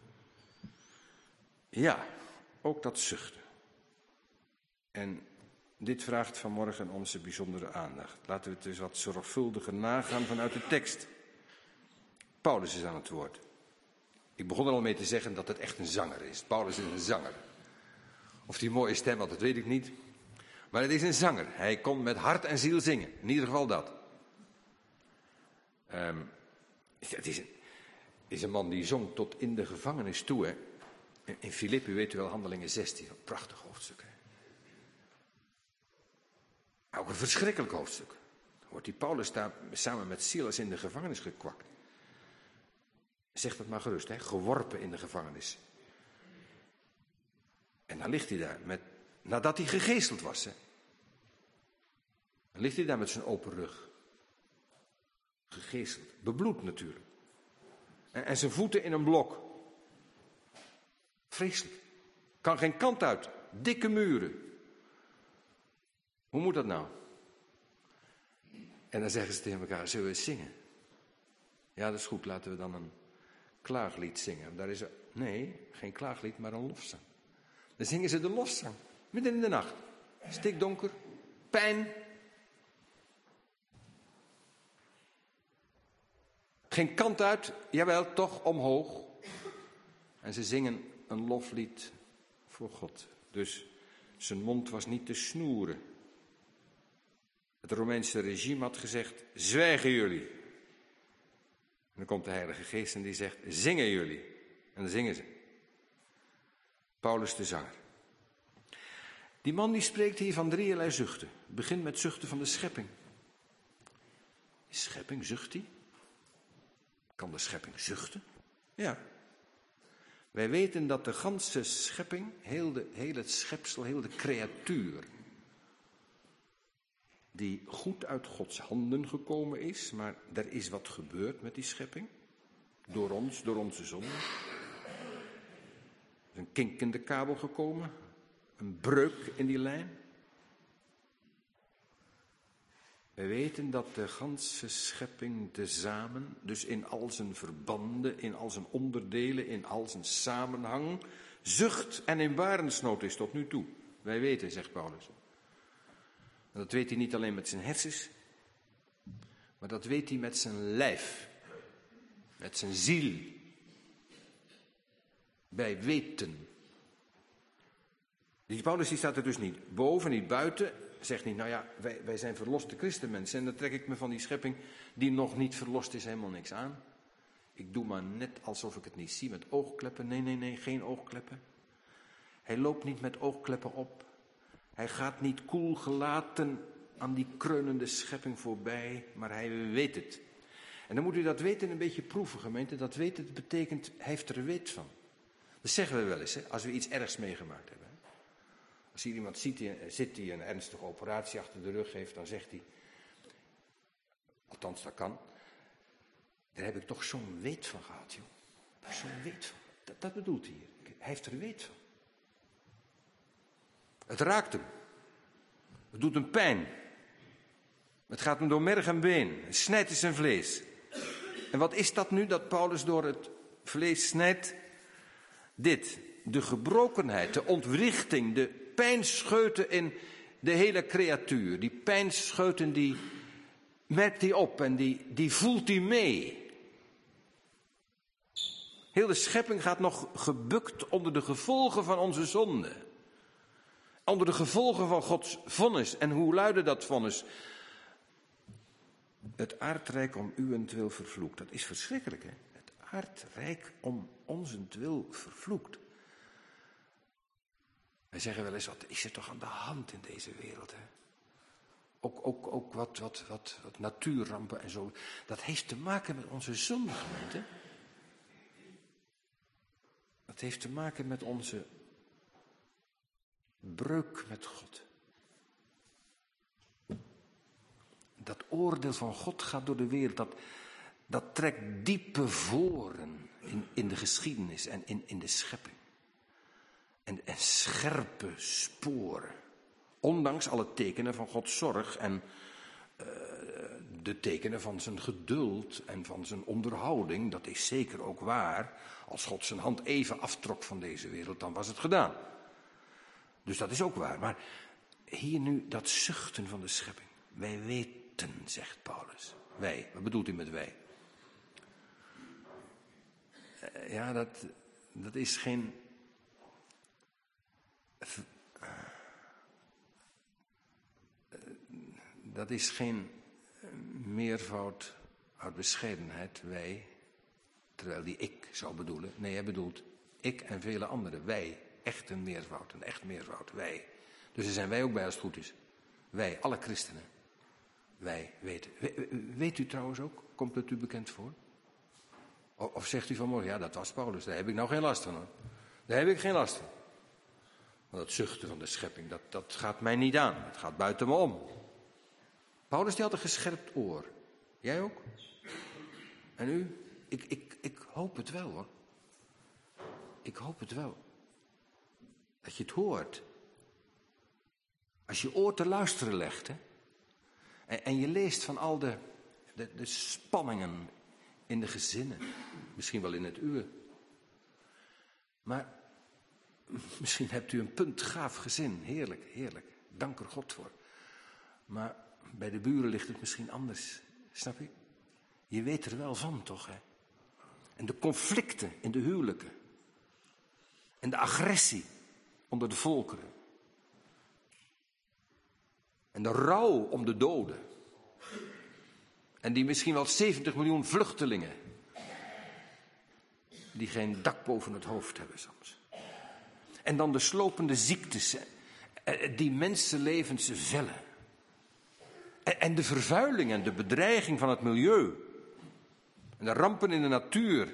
Ja, ook dat zuchten. En dit vraagt vanmorgen onze bijzondere aandacht. Laten we het dus wat zorgvuldiger nagaan vanuit de tekst. Paulus is aan het woord. Ik begon er al mee te zeggen dat het echt een zanger is. Paulus is een zanger. Of die mooie stem had, dat weet ik niet. Maar het is een zanger. Hij kon met hart en ziel zingen. In ieder geval dat. Um, het is een, is een man die zong tot in de gevangenis toe. Hè. In Filippi, weet u wel, Handelingen zestien. Een prachtig hoofdstuk. Hè. Ook een verschrikkelijk hoofdstuk. Dan wordt die Paulus daar samen met Silas in de gevangenis gekwakt. Zeg dat maar gerust, hè? Geworpen in de gevangenis. En dan ligt hij daar, met, nadat hij gegezeld was. Hè? Dan ligt hij daar met zijn open rug. Gegezeld, bebloed natuurlijk. En, en zijn voeten in een blok. Vreselijk. Kan geen kant uit. Dikke muren. Hoe moet dat nou? En dan zeggen ze tegen elkaar, zullen we eens zingen? Ja, dat is goed, laten we dan een klaaglied zingen. Daar is er, nee, geen klaaglied, maar een lofzang. Dan zingen ze de lofzang, midden in de nacht. Stikdonker, pijn. Geen kant uit, jawel, toch omhoog. En ze zingen een loflied voor God. Dus zijn mond was niet te snoeren. Het Romeinse regime had gezegd, zwijgen jullie. En dan komt de Heilige Geest en die zegt, zingen jullie. En dan zingen ze. Paulus de zanger. Die man die spreekt hier van drieërlei zuchten. Het begint met zuchten van de schepping. Is schepping, zucht die? Kan de schepping zuchten? Ja. Wij weten dat de ganse schepping, heel, de, heel het schepsel, heel de creatuur, die goed uit Gods handen gekomen is, maar er is wat gebeurd met die schepping. Door ons, door onze zonde. Er is een kink in de kabel gekomen. Een breuk in die lijn. We weten dat de ganse schepping tezamen, dus in al zijn verbanden, in al zijn onderdelen, in al zijn samenhang, zucht en in barensnood is tot nu toe. Wij weten, zegt Paulus. En dat weet hij niet alleen met zijn hersens, maar dat weet hij met zijn lijf, met zijn ziel. Wij weten. Die Paulus die staat er dus niet boven, niet buiten. Zegt niet, nou ja, wij, wij zijn verloste christenmensen. En dan trek ik me van die schepping die nog niet verlost is helemaal niks aan. Ik doe maar net alsof ik het niet zie met oogkleppen. Nee, nee, nee, geen oogkleppen. Hij loopt niet met oogkleppen op. Hij gaat niet koel gelaten aan die kreunende schepping voorbij, maar hij weet het. En dan moet u dat weten een beetje proeven, gemeente. Dat weten betekent, hij heeft er weet van. Dat zeggen we wel eens, hè, als we iets ergs meegemaakt hebben. Als hier iemand ziet die, zit die een ernstige operatie achter de rug heeft, dan zegt hij, althans dat kan, daar heb ik toch zo'n weet van gehad, joh. Zo'n weet van. Dat, dat bedoelt hij hier. Hij heeft er weet van. Het raakt hem. Het doet hem pijn. Het gaat hem door merg en been. Het snijdt in zijn vlees. En wat is dat nu dat Paulus door het vlees snijdt? Dit. De gebrokenheid, de ontwrichting, de pijnscheuten in de hele creatuur. Die pijnscheuten die merkt hij op en die, die voelt hij mee. Heel de schepping gaat nog gebukt onder de gevolgen van onze zonde. Onder de gevolgen van Gods vonnis. En hoe luidde dat vonnis? Het aardrijk om uwentwil vervloekt. Dat is verschrikkelijk, hè? Het aardrijk om onzentwil vervloekt. Wij zeggen wel eens, wat is er toch aan de hand in deze wereld, hè? Ook, ook, ook wat, wat, wat, wat natuurrampen en zo. Dat heeft te maken met onze zonde, gemeente. Dat heeft te maken met onze breuk met God. Dat oordeel van God gaat door de wereld. Dat, dat trekt diepe voren in, in de geschiedenis en in, in de schepping. En, en scherpe sporen. Ondanks alle tekenen van Gods zorg en uh, de tekenen van zijn geduld en van zijn onderhouding. Dat is zeker ook waar. Als God zijn hand even aftrok van deze wereld, dan was het gedaan. Dus dat is ook waar. Maar hier nu dat zuchten van de schepping. Wij weten, zegt Paulus. Wij, wat bedoelt hij met wij? Uh, ja, dat, dat is geen... Uh, dat is geen meervoud uit bescheidenheid, wij, terwijl die ik zou bedoelen. Nee, hij bedoelt ik en vele anderen. Wij, echt een meervoud, een echt meervoud, wij. Dus er zijn wij ook bij als het goed is. Wij, alle christenen. Wij weten. Weet u trouwens ook, komt het u bekend voor? Of zegt u vanmorgen, ja dat was Paulus, daar heb ik nou geen last van hoor. Daar heb ik geen last van. Want dat zuchten van de schepping, dat, dat gaat mij niet aan. Het gaat buiten me om. Paulus die had een gescherpt oor. Jij ook? En u? Ik, ik, ik hoop het wel hoor. Ik hoop het wel. Dat je het hoort. Als je oor te luisteren legt. Hè? En, en je leest van al de, de, de spanningen in de gezinnen. Misschien wel in het uwe. Maar misschien hebt u een puntgaaf gezin. Heerlijk, heerlijk. Dank er God voor. Maar bij de buren ligt het misschien anders. Snap je? Je weet er wel van, toch, hè? En de conflicten in de huwelijken. En de agressie onder de volkeren. En de rouw om de doden. En die misschien wel zeventig miljoen vluchtelingen. Die geen dak boven het hoofd hebben soms. En dan de slopende ziektes die mensenlevens vellen. En de vervuiling en de bedreiging van het milieu. En de rampen in de natuur.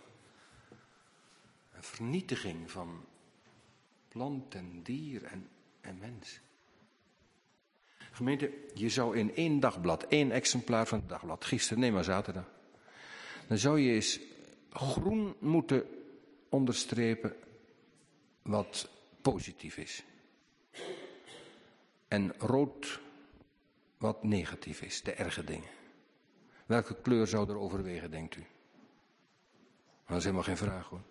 En vernietiging van plant en dier en, en mens. Gemeente, je zou in één dagblad, één exemplaar van het dagblad, gisteren, nee maar zaterdag, dan zou je eens groen moeten onderstrepen wat positief is. En rood wat negatief is, de erge dingen. Welke kleur zou er overwegen, denkt u? Dat is helemaal geen vraag hoor.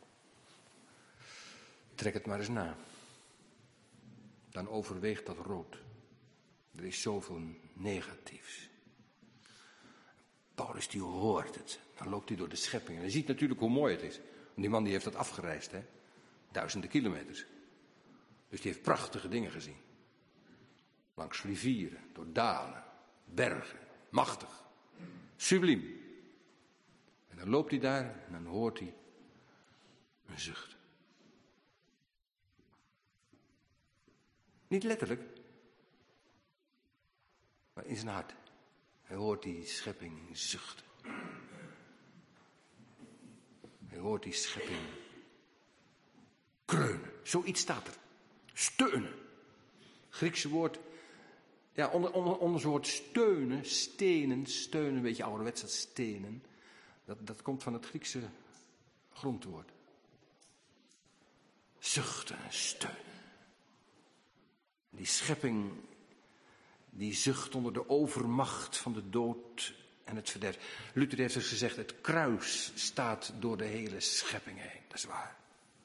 Trek het maar eens na. Dan overweegt dat rood. Er is zoveel negatiefs. Paulus die hoort het. Dan loopt hij door de schepping. En hij ziet natuurlijk hoe mooi het is. Want die man die heeft dat afgereisd, hè. Duizenden kilometers. Dus die heeft prachtige dingen gezien. Langs rivieren, door dalen, bergen. Machtig. Subliem. En dan loopt hij daar en dan hoort hij een zucht. Niet letterlijk. Maar in zijn hart. Hij hoort die schepping zuchten. Hij hoort die schepping kreunen. Zoiets staat er. Steunen. Griekse woord. Ja, onder, onder, onder het woord steunen, stenen, steunen, een beetje ouderwets dat stenen. Dat, dat komt van het Griekse grondwoord. Zuchten en steunen. Die schepping die zucht onder de overmacht van de dood en het verderf. Luther heeft dus gezegd, het kruis staat door de hele schepping heen. Dat is waar.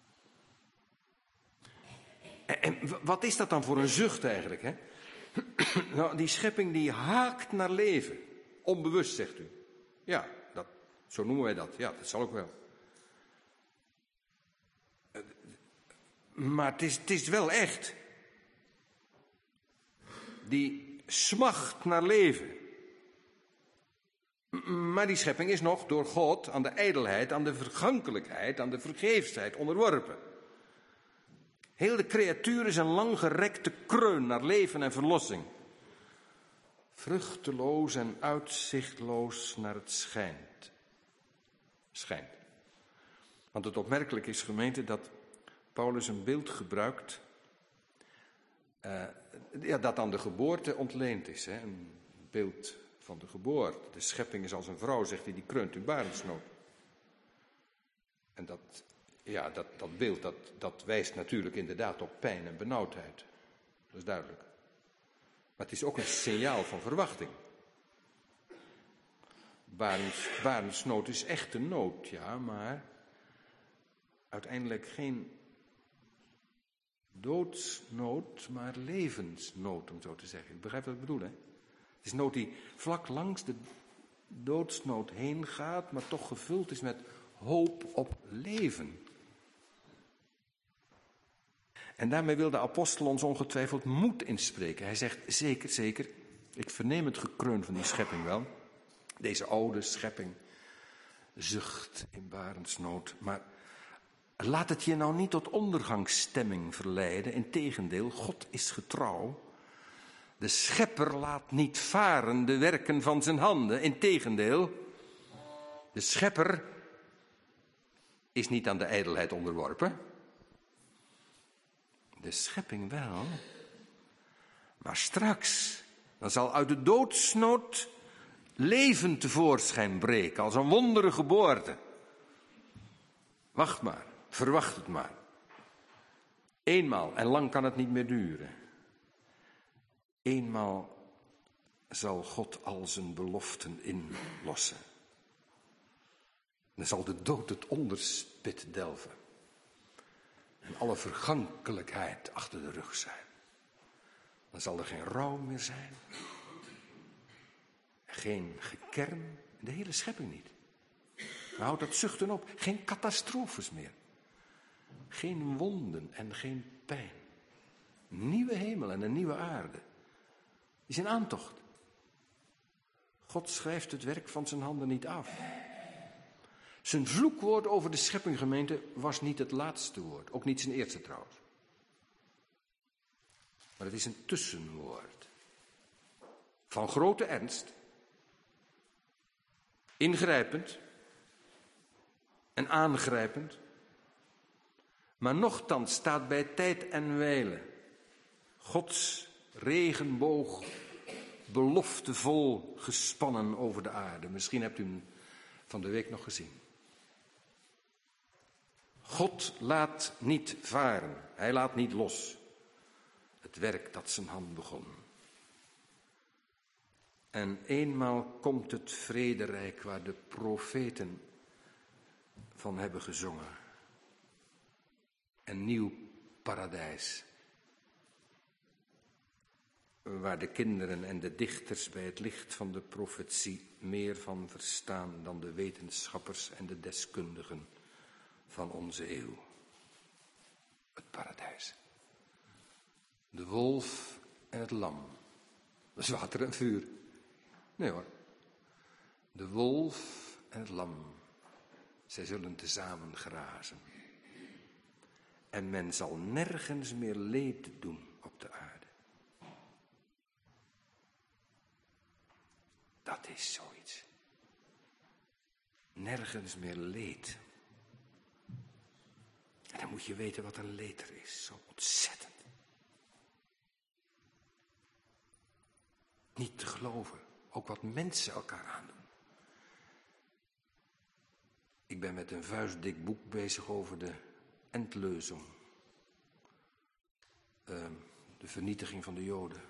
En, en wat is dat dan voor een zucht eigenlijk, hè? Nou, die schepping die haakt naar leven. Onbewust, zegt u. Ja, dat, zo noemen wij dat. Ja, dat zal ook wel. Maar het is, het is wel echt. Die smacht naar leven. Maar die schepping is nog door God aan de ijdelheid, aan de vergankelijkheid, aan de vergeefsheid onderworpen. Heel de creatuur is een langgerekte kreun naar leven en verlossing. Vruchteloos en uitzichtloos naar het schijnt. Schijnt. Want het opmerkelijk is, gemeente, dat Paulus een beeld gebruikt Uh, ja, dat aan de geboorte ontleend is. Hè? Een beeld van de geboorte. De schepping is als een vrouw, zegt hij, die kreunt in barensnood. En dat, ja, dat, dat beeld dat, dat wijst natuurlijk inderdaad op pijn en benauwdheid. Dat is duidelijk. Maar het is ook een signaal van verwachting. Barens, barensnood is echte nood, ja, maar uiteindelijk geen doodsnood, maar levensnood, om zo te zeggen. Ik begrijp wat ik bedoel, hè? Het is nood die vlak langs de doodsnood heen gaat, maar toch gevuld is met hoop op leven. En daarmee wil de apostel ons ongetwijfeld moed inspreken. Hij zegt, zeker, zeker, ik verneem het gekreun van die schepping wel. Deze oude schepping zucht in barensnood, maar laat het je nou niet tot ondergangsstemming verleiden. Integendeel, God is getrouw. De schepper laat niet varen de werken van zijn handen. Integendeel, de schepper is niet aan de ijdelheid onderworpen. De schepping wel. Maar straks, dan zal uit de doodsnood leven tevoorschijn breken. Als een wondere geboorte. Wacht maar. Verwacht het maar. Eenmaal, en lang kan het niet meer duren. Eenmaal zal God al zijn beloften inlossen. Dan zal de dood het onderspit delven. En alle vergankelijkheid achter de rug zijn. Dan zal er geen rouw meer zijn. Geen gekerm. De hele schepping niet. Maar houdt dat zuchten op. Geen catastrofes meer. Geen wonden en geen pijn. Een nieuwe hemel en een nieuwe aarde. Is in aantocht. God schrijft het werk van zijn handen niet af. Zijn vloekwoord over de scheppinggemeente was niet het laatste woord. Ook niet zijn eerste trouwens. Maar het is een tussenwoord. Van grote ernst. Ingrijpend. En aangrijpend. Maar nochtans staat bij tijd en wijle Gods regenboog beloftevol gespannen over de aarde. Misschien hebt u hem van de week nog gezien. God laat niet varen, hij laat niet los het werk dat zijn hand begon. En eenmaal komt het vrederijk waar de profeten van hebben gezongen. Een nieuw paradijs. Waar de kinderen en de dichters bij het licht van de profetie meer van verstaan dan de wetenschappers en de deskundigen van onze eeuw. Het paradijs. De wolf en het lam. Dat is water en vuur. Nee hoor. De wolf en het lam. Zij zullen tezamen grazen. En men zal nergens meer leed doen op de aarde. Dat is zoiets. Nergens meer leed. En dan moet je weten wat een leed er is. Zo ontzettend. Niet te geloven. Ook wat mensen elkaar aandoen. Ik ben met een vuistdik boek bezig over de Endlösung. Uh, de vernietiging van de Joden.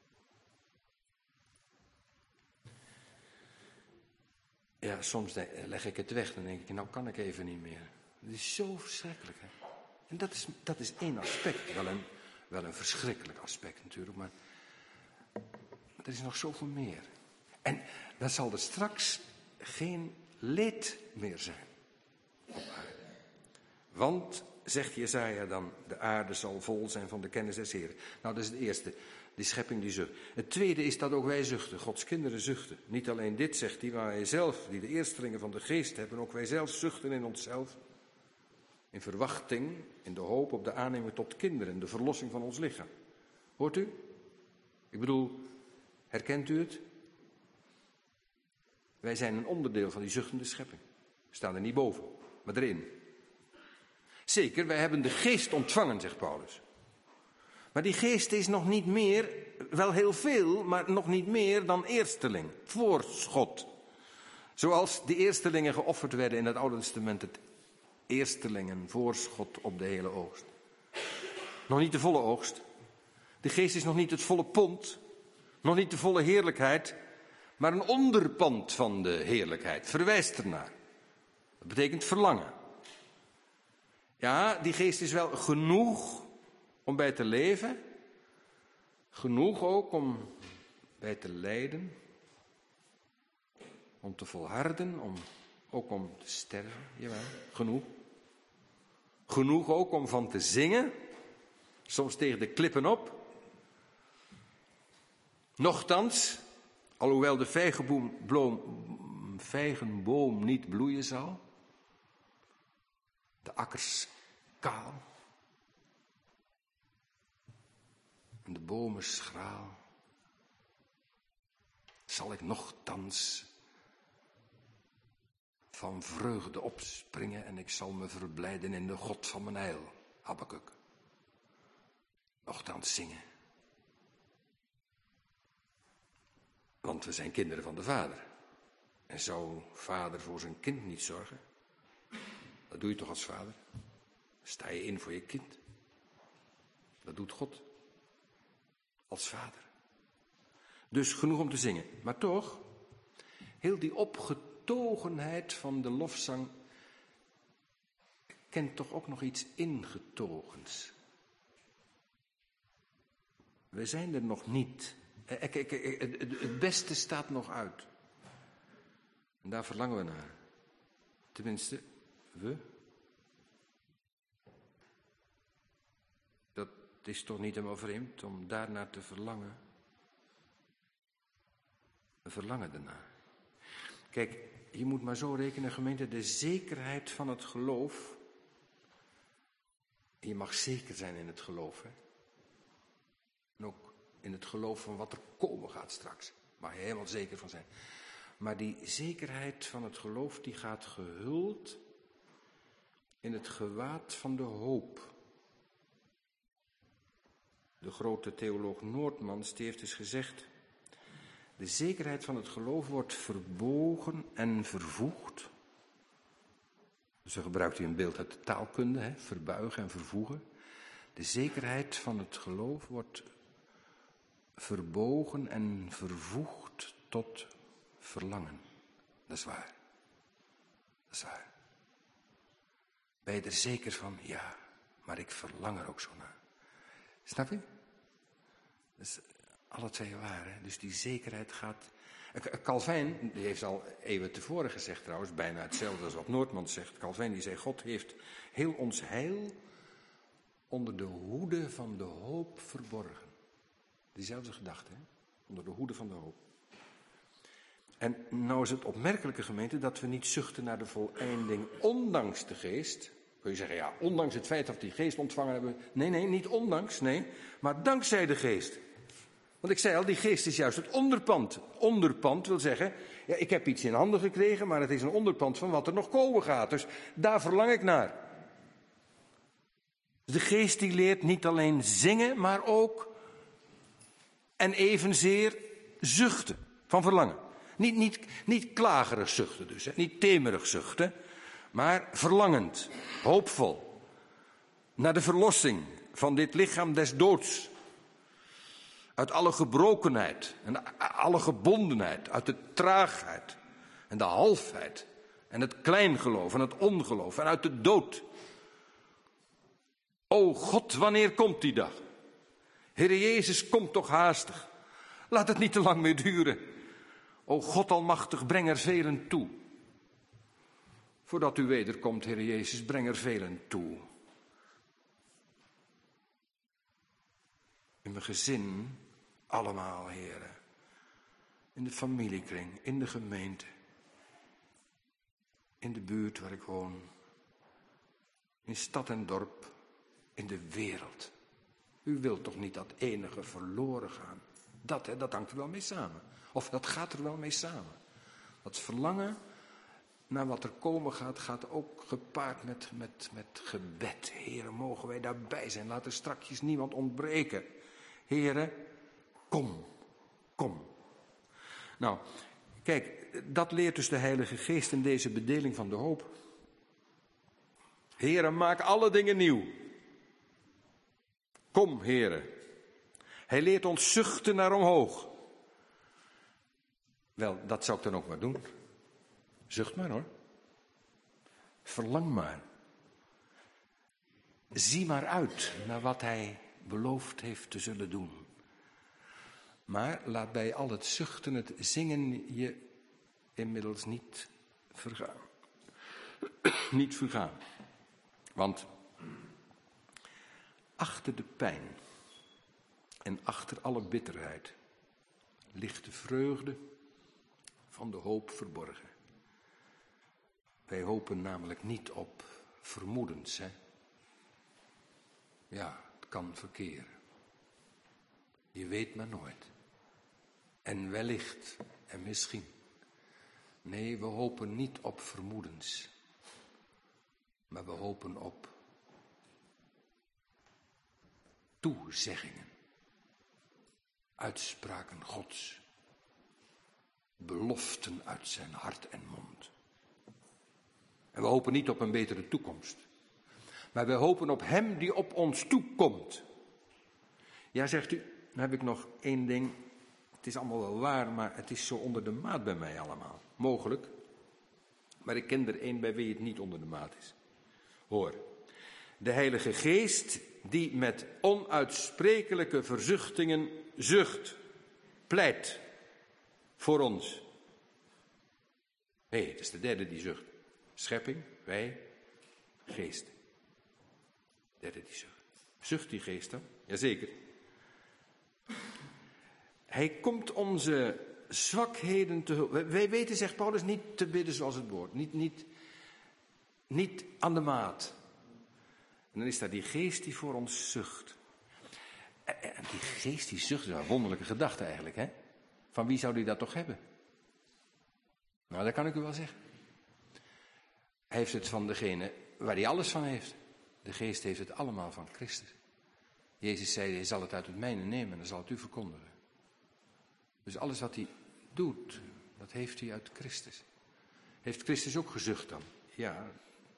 Ja, soms leg ik het weg. Dan denk ik, nou kan ik even niet meer. Het is zo verschrikkelijk. Hè? En dat is, dat is één aspect. Wel een, wel een verschrikkelijk aspect natuurlijk. Maar er is nog zoveel meer. En dan zal er straks geen leed meer zijn op aarde. Want, zegt Jesaja dan, de aarde zal vol zijn van de kennis des Heren. Nou, dat is het eerste. Die schepping die zucht. Het tweede is dat ook wij zuchten. Gods kinderen zuchten. Niet alleen dit, zegt hij, maar wij zelf, die de eerstelingen van de geest hebben, ook wij zelf zuchten in onszelf. In verwachting, in de hoop op de aanneming tot kinderen, de verlossing van ons lichaam. Hoort u? Ik bedoel, herkent u het? Wij zijn een onderdeel van die zuchtende schepping. We staan er niet boven, maar erin. Zeker, wij hebben de geest ontvangen, zegt Paulus. Maar die geest is nog niet meer, wel heel veel, maar nog niet meer dan eersteling, voorschot. Zoals de eerstelingen geofferd werden in het Oude Testament, het eerstelingen, voorschot op de hele oogst. Nog niet de volle oogst. De geest is nog niet het volle pond, nog niet de volle heerlijkheid, maar een onderpand van de heerlijkheid, verwijst ernaar. Dat betekent verlangen. Ja, die geest is wel genoeg om bij te leven, genoeg ook om bij te lijden, om te volharden, om, ook om te sterven, jawel, genoeg. Genoeg ook om van te zingen, soms tegen de klippen op. Nochtans, alhoewel de vijgenboom, bloom, vijgenboom niet bloeien zal, de akkers kaal, en de bomen schraal, zal ik nochtans van vreugde opspringen en ik zal me verblijden in de God van mijn heil. Habakuk. Nochtans zingen. Want we zijn kinderen van de Vader. En zou vader voor zijn kind niet zorgen? Dat doe je toch als vader? Sta je in voor je kind? Dat doet God. Als vader. Dus genoeg om te zingen. Maar toch, heel die opgetogenheid van de lofzang kent toch ook nog iets ingetogens. We zijn er nog niet. Het beste staat nog uit. En daar verlangen we naar. Tenminste, we. Dat is toch niet helemaal vreemd om daarnaar te verlangen. We verlangen ernaar. Kijk, je moet maar zo rekenen, gemeente, de zekerheid van het geloof. Je mag zeker zijn in het geloof, hè. En ook in het geloof van wat er komen gaat straks. Mag je helemaal zeker van zijn. Maar die zekerheid van het geloof, die gaat gehuld in het gewaad van de hoop. De grote theoloog Noordmans, die heeft dus gezegd: de zekerheid van het geloof wordt verbogen en vervoegd. Dus dan gebruikt hij een beeld uit de taalkunde, hè, verbuigen en vervoegen. De zekerheid van het geloof wordt verbogen en vervoegd tot verlangen. Dat is waar. Dat is waar. Ben je er zeker van? Ja, maar ik verlang er ook zo naar. Snap je? Dat is alle twee waar, hè? Dus die zekerheid gaat... Calvijn, die heeft al eeuwen tevoren gezegd trouwens, bijna hetzelfde als wat Noordmans zegt. Calvijn die zei, God heeft heel ons heil onder de hoede van de hoop verborgen. Diezelfde gedachte, hè? Onder de hoede van de hoop. En nou is het opmerkelijke, gemeente, dat we niet zuchten naar de voleinding ondanks de geest. Kun je zeggen, ja, ondanks het feit dat we die geest ontvangen hebben. Nee, nee, niet ondanks, nee, maar dankzij de geest. Want ik zei al, die geest is juist het onderpand. Onderpand wil zeggen, ja, ik heb iets in handen gekregen, maar het is een onderpand van wat er nog komen gaat. Dus daar verlang ik naar. De geest die leert niet alleen zingen, maar ook en evenzeer zuchten van verlangen. Niet, niet, niet klagerig zuchten dus, hè? Niet temerig zuchten, maar verlangend, hoopvol. Naar de verlossing van dit lichaam des doods. Uit alle gebrokenheid en alle gebondenheid, uit de traagheid en de halfheid en het kleingeloof en het ongeloof en uit de dood. O God, wanneer komt die dag? Heere Jezus, kom toch haastig. Laat het niet te lang meer duren. O God almachtig, breng er velen toe. Voordat u wederkomt, Heere Jezus, breng er velen toe. In mijn gezin, allemaal, Heere. In de familiekring, in de gemeente. In de buurt waar ik woon. In stad en dorp. In de wereld. U wilt toch niet dat enige verloren gaan? Dat, hè, dat hangt er wel mee samen. Of dat gaat er wel mee samen. Dat verlangen naar wat er komen gaat, gaat ook gepaard met, met, met gebed. Heere, mogen wij daarbij zijn. Laat er strakjes niemand ontbreken. Heere, kom, kom. Nou, kijk, dat leert dus de Heilige Geest in deze bedeling van de hoop. Heere, maak alle dingen nieuw. Kom, Heere. Hij leert ons zuchten naar omhoog. Wel, dat zou ik dan ook maar doen. Zucht maar hoor. Verlang maar. Zie maar uit naar wat hij beloofd heeft te zullen doen. Maar laat bij al het zuchten, het zingen je inmiddels niet vergaan. Niet vergaan. Want achter de pijn en achter alle bitterheid ligt de vreugde van de hoop verborgen. Wij hopen namelijk niet op vermoedens, hè. Ja, het kan verkeren. Je weet maar nooit. En wellicht en misschien. Nee, we hopen niet op vermoedens. Maar we hopen op toezeggingen. Uitspraken Gods. Beloften uit zijn hart en mond. En we hopen niet op een betere toekomst. Maar we hopen op hem die op ons toekomt. Ja, zegt u, dan heb ik nog één ding. Het is allemaal wel waar, maar het is zo onder de maat bij mij allemaal. Mogelijk. Maar ik ken er één bij wie het niet onder de maat is. Hoor. De Heilige Geest die met onuitsprekelijke verzuchtingen zucht. Pleit. Voor ons. Hé, hey, het is de derde die zucht. Schepping, wij, geest. Derde die zucht. Zucht die geest dan? Jazeker. Hij komt onze zwakheden te hulp. Wij weten, zegt Paulus, niet te bidden zoals het woord. Niet, niet, niet aan de maat. En dan is daar die geest die voor ons zucht. En die geest die zucht, is een wonderlijke gedachte eigenlijk, hè? Van wie zou die dat toch hebben? Nou, dat kan ik u wel zeggen. Hij heeft het van degene waar hij alles van heeft. De geest heeft het allemaal van Christus. Jezus zei, hij zal het uit het mijne nemen en dan zal het u verkondigen. Dus alles wat hij doet, dat heeft hij uit Christus. Heeft Christus ook gezucht dan? Ja.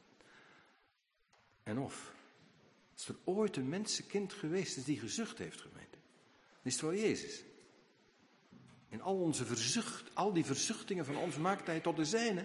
En of? Als er ooit een mensenkind geweest is die gezucht heeft, gemeente, dan is het wel Jezus. In al onze verzucht, al die verzuchtingen van ons maakt hij tot de zijne.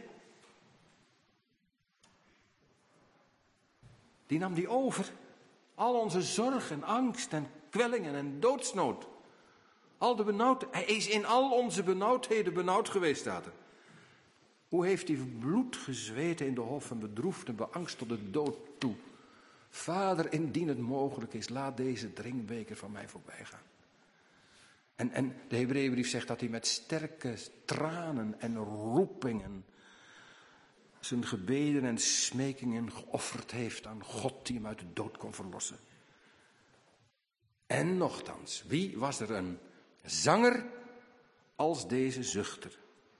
Die nam die over. Al onze zorg en angst en kwellingen en doodsnood. Al de benauwd, hij is in al onze benauwdheden benauwd geweest, staat er. Hoe heeft hij bloed gezweten in de hof en bedroefd en beangst tot de dood toe. Vader, indien het mogelijk is, laat deze drinkbeker van mij voorbij gaan. En, en de Hebreeënbrief zegt dat hij met sterke tranen en roepingen zijn gebeden en smekingen geofferd heeft aan God die hem uit de dood kon verlossen. En nochtans, wie was er een zanger als deze zuchter?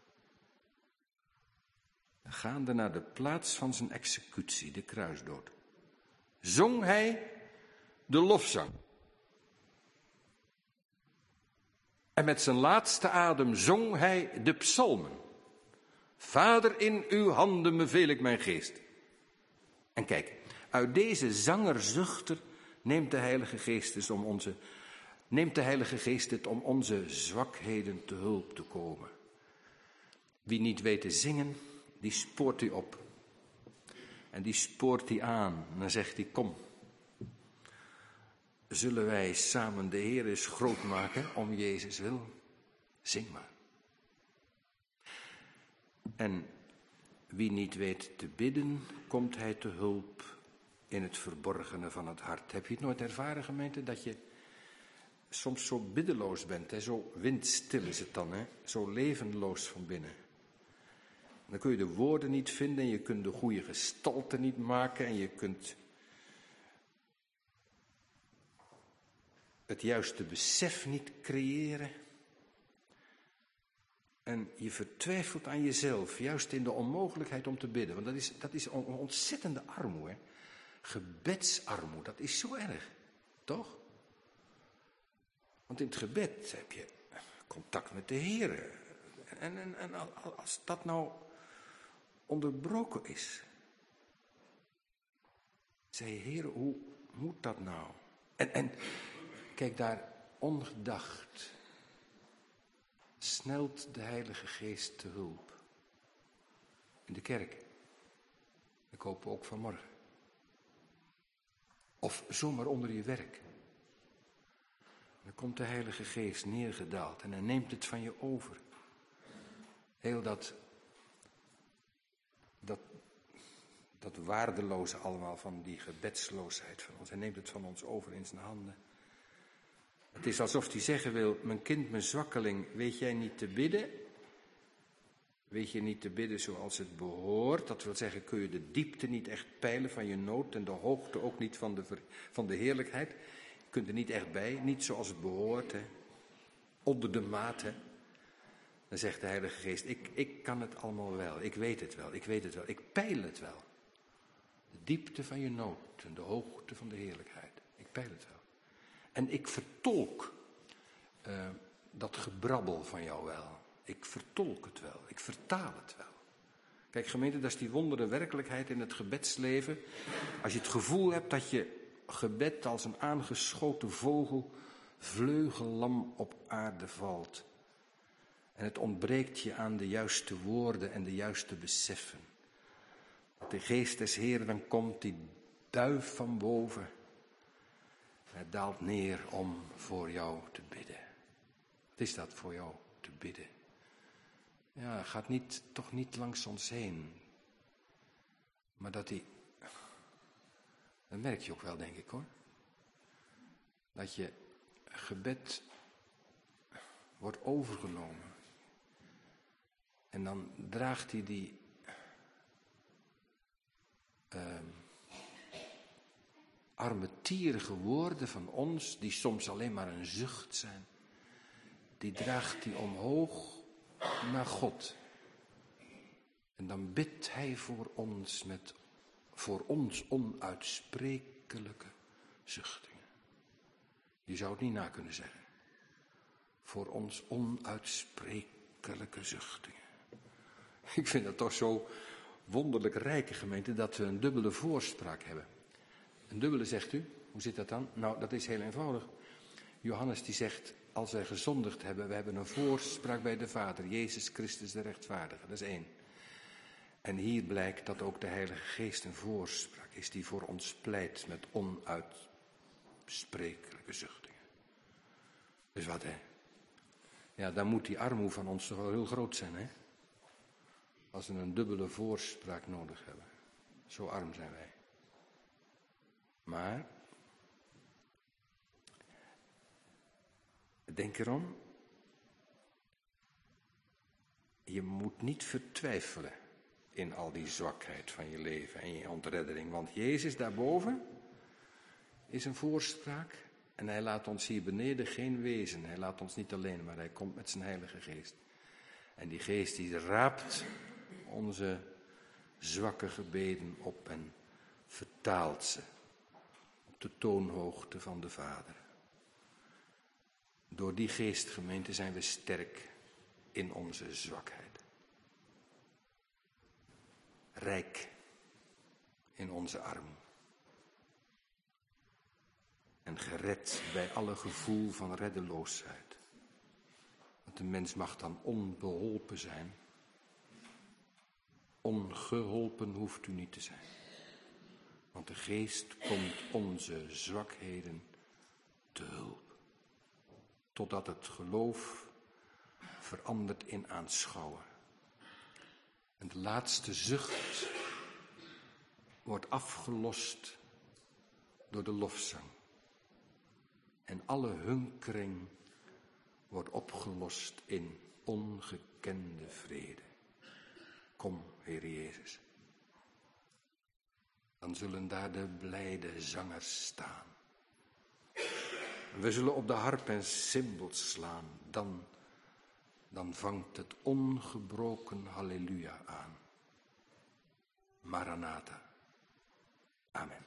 Gaande naar de plaats van zijn executie, de kruisdood, zong hij de lofzang. En met zijn laatste adem zong hij de psalmen. Vader, in uw handen beveel ik mijn geest. En kijk, uit deze zangerzuchter neemt de Heilige Geest het om onze, neemt de Heilige Geest het om onze zwakheden te hulp te komen. Wie niet weet te zingen, die spoort hij op. En die spoort hij aan. En dan zegt hij, kom. Zullen wij samen de Heer eens groot maken om Jezus wil? Zing maar. En wie niet weet te bidden, komt hij te hulp in het verborgene van het hart. Heb je het nooit ervaren, gemeente, dat je soms zo biddeloos bent, hè? Zo windstil is het dan, hè? Zo levenloos van binnen. Dan kun je de woorden niet vinden en je kunt de goede gestalte niet maken en je kunt het juiste besef niet creëren. En je vertwijfelt aan jezelf, juist in de onmogelijkheid om te bidden. Want dat is, dat is een ontzettende armoede. Gebedsarmoede, dat is zo erg, toch? Want in het gebed heb je contact met de Heer. En, en, en als dat nou onderbroken is. Zei Heer, hoe moet dat nou? En, en kijk daar, ongedacht snelt de Heilige Geest te hulp. In de kerk. Ik hoop ook vanmorgen. Of zomaar onder je werk. Dan komt de Heilige Geest neergedaald en hij neemt het van je over. Heel dat, dat, dat waardeloze allemaal van die gebedsloosheid van ons. Hij neemt het van ons over in zijn handen. Het is alsof hij zeggen wil, mijn kind, mijn zwakkeling, weet jij niet te bidden? Weet je niet te bidden zoals het behoort? Dat wil zeggen, kun je de diepte niet echt peilen van je nood en de hoogte ook niet van de, van de heerlijkheid. Je kunt er niet echt bij, niet zoals het behoort, hè? Onder de maat. Hè? Dan zegt de Heilige Geest, ik, ik kan het allemaal wel, ik weet het wel, ik weet het wel, ik peil het wel. De diepte van je nood en de hoogte van de heerlijkheid, ik peil het wel. En ik vertolk uh, dat gebrabbel van jou wel. Ik vertolk het wel, ik vertaal het wel. Kijk gemeente, dat is die wondere werkelijkheid in het gebedsleven. Als je het gevoel hebt dat je gebed als een aangeschoten vogel vleugellam op aarde valt. En het ontbreekt je aan de juiste woorden en de juiste beseffen. Dat de geest des Heeren dan komt, die duif van boven. Het daalt neer om voor jou te bidden. Wat is dat voor jou te bidden? Ja, gaat niet, toch niet langs ons heen. Maar dat hij, dat merk je ook wel, denk ik hoor. Dat je gebed wordt overgenomen. En dan draagt hij die uh, armetierige woorden van ons, die soms alleen maar een zucht zijn, die draagt hij omhoog naar God. En dan bidt hij voor ons met voor ons onuitsprekelijke zuchtingen. Je zou het niet na kunnen zeggen. Voor ons onuitsprekelijke zuchtingen. Ik vind het toch zo wonderlijk rijke gemeente dat we een dubbele voorspraak hebben. Een dubbele zegt u, hoe zit dat dan? Nou, dat is heel eenvoudig. Johannes die zegt, als wij gezondigd hebben, we hebben een voorspraak bij de Vader, Jezus Christus de rechtvaardige, dat is één. En hier blijkt dat ook de Heilige Geest een voorspraak is die voor ons pleit met onuitsprekelijke zuchtingen. Dus wat hè? Ja, dan moet die armoede van ons toch wel heel groot zijn hè? Als we een dubbele voorspraak nodig hebben. Zo arm zijn wij. Maar, denk erom, je moet niet vertwijfelen in al die zwakheid van je leven en je ontreddering. Want Jezus daarboven is een voorspraak en hij laat ons hier beneden geen wezen. Hij laat ons niet alleen, maar hij komt met zijn Heilige Geest. En die Geest die raapt onze zwakke gebeden op en vertaalt ze op de toonhoogte van de Vader. Door die geestgemeente zijn we sterk in onze zwakheid. Rijk in onze armoede. En gered bij alle gevoel van reddeloosheid. Want de mens mag dan onbeholpen zijn. Ongeholpen hoeft u niet te zijn. Want de Geest komt onze zwakheden te hulp. Totdat het geloof verandert in aanschouwen. En de laatste zucht wordt afgelost door de lofzang. En alle hunkering wordt opgelost in ongekende vrede. Kom, Heer Jezus. Dan zullen daar de blijde zangers staan. We zullen op de harp en cymbals slaan. Dan, dan vangt het ongebroken halleluja aan. Maranatha. Amen.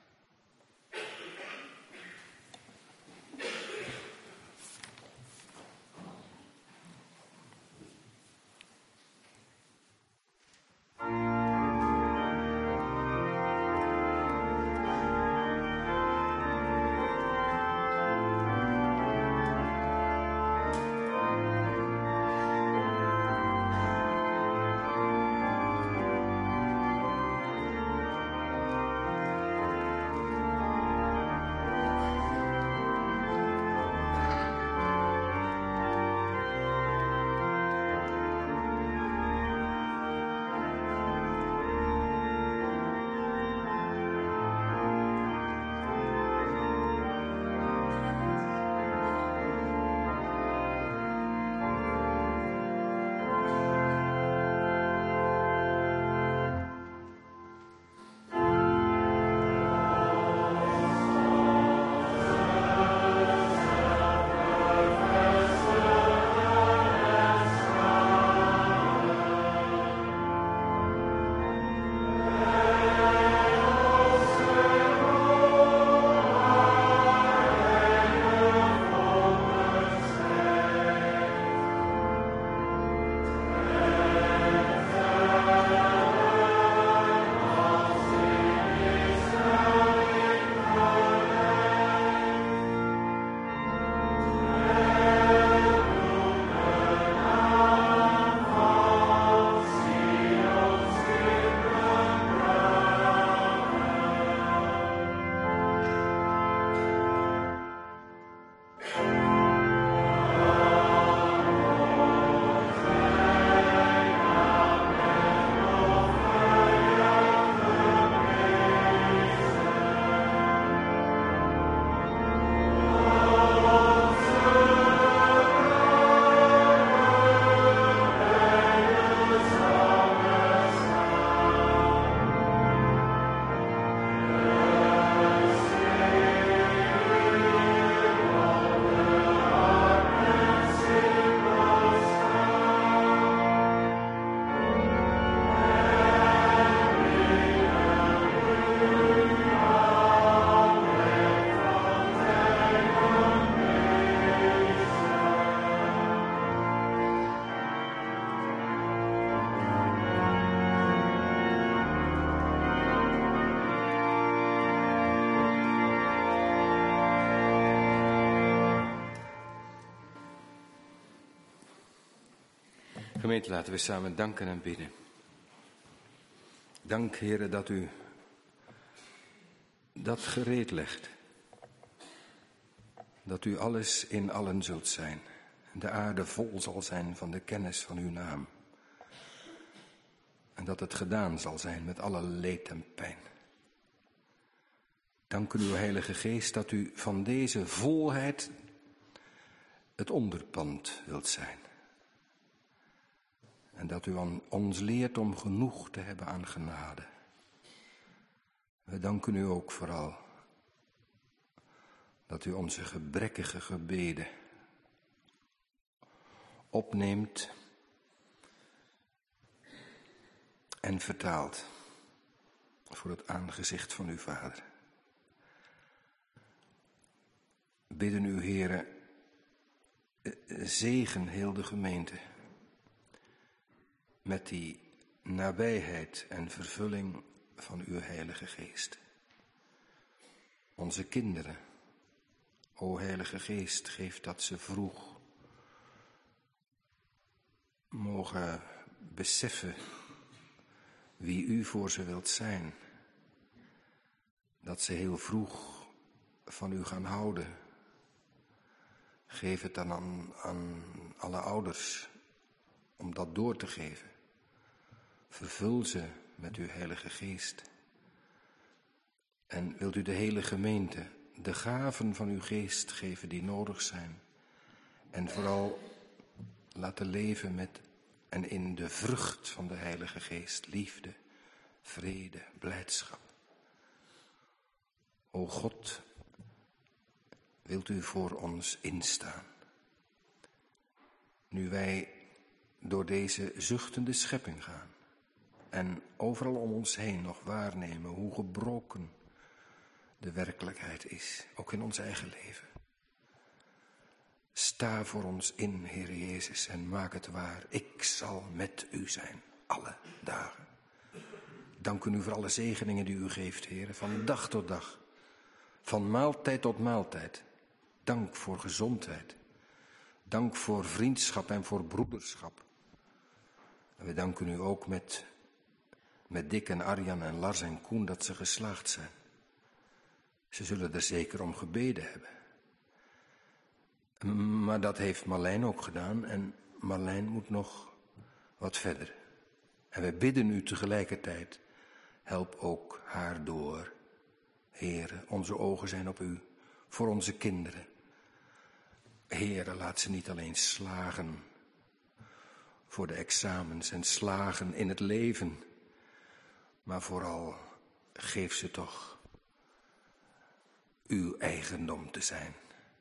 Gemeente, laten we samen danken en bidden. Dank, Heere, dat u dat gereed legt. Dat u alles in allen zult zijn. De aarde vol zal zijn van de kennis van uw naam. En dat het gedaan zal zijn met alle leed en pijn. Dank u, uw Heilige Geest, dat u van deze volheid het onderpand wilt zijn. En dat u ons leert om genoeg te hebben aan genade. We danken u ook vooral dat u onze gebrekkige gebeden opneemt en vertaalt voor het aangezicht van uw Vader. Bidden u, Heere, zegen heel de gemeente met die nabijheid en vervulling van uw Heilige Geest. Onze kinderen, o Heilige Geest, geef dat ze vroeg mogen beseffen wie u voor ze wilt zijn. Dat ze heel vroeg van u gaan houden. Geef het dan aan, aan alle ouders om dat door te geven. Vervul ze met uw Heilige Geest. En wilt u de hele gemeente de gaven van uw geest geven die nodig zijn. En vooral laten leven met en in de vrucht van de Heilige Geest. Liefde, vrede, blijdschap. O God, wilt u voor ons instaan. Nu wij door deze zuchtende schepping gaan. En overal om ons heen nog waarnemen hoe gebroken de werkelijkheid is. Ook in ons eigen leven. Sta voor ons in, Heer Jezus, en maak het waar. Ik zal met u zijn, alle dagen. Dank u voor alle zegeningen die u geeft, Heer, van dag tot dag. Van maaltijd tot maaltijd. Dank voor gezondheid. Dank voor vriendschap en voor broederschap. En we danken u ook met, met Dick en Arjan en Lars en Koen dat ze geslaagd zijn. Ze zullen er zeker om gebeden hebben. Maar dat heeft Marlijn ook gedaan en Marlijn moet nog wat verder. En wij bidden u tegelijkertijd, help ook haar door. Heere, onze ogen zijn op u, voor onze kinderen. Heere, laat ze niet alleen slagen voor de examens en slagen in het leven, maar vooral geef ze toch uw eigendom te zijn.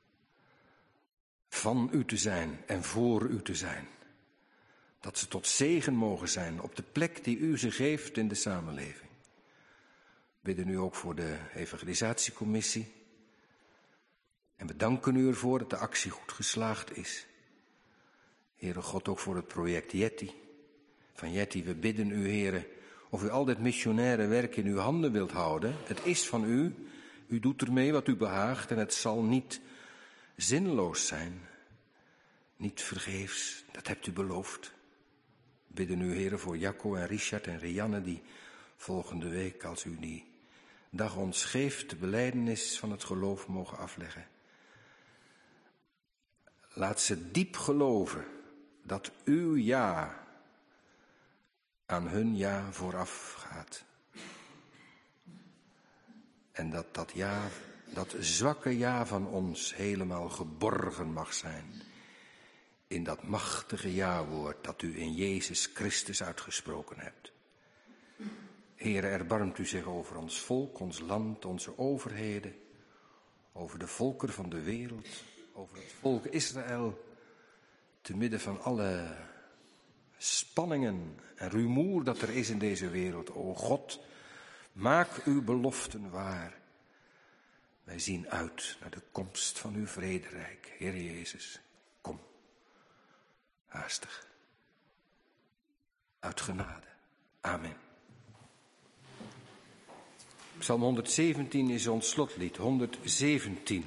Van u te zijn en voor u te zijn. Dat ze tot zegen mogen zijn op de plek die u ze geeft in de samenleving. We bidden u ook voor de evangelisatiecommissie. En we danken u ervoor dat de actie goed geslaagd is. Heere God, ook voor het project Yeti. Van Yeti, we bidden u, Heere, of u al dit missionaire werk in uw handen wilt houden. Het is van u. U doet ermee wat u behaagt en het zal niet zinloos zijn. Niet vergeefs, dat hebt u beloofd. We bidden u, Heere, voor Jacco en Richard en Rianne, die volgende week, als u die dag ons geeft, de belijdenis van het geloof mogen afleggen. Laat ze diep geloven dat uw ja aan hun ja vooraf gaat. En dat dat ja, dat zwakke ja van ons helemaal geborgen mag zijn. In dat machtige ja-woord dat u in Jezus Christus uitgesproken hebt. Heere, erbarmt u zich over ons volk, ons land, onze overheden, over de volkeren van de wereld, over het volk Israël, te midden van alle spanningen en rumoer dat er is in deze wereld. O God, maak uw beloften waar. Wij zien uit naar de komst van uw vrederijk. Heer Jezus, kom. Haastig. Uit genade. Amen. Psalm honderdzeventien is ons slotlied. honderdzeventien.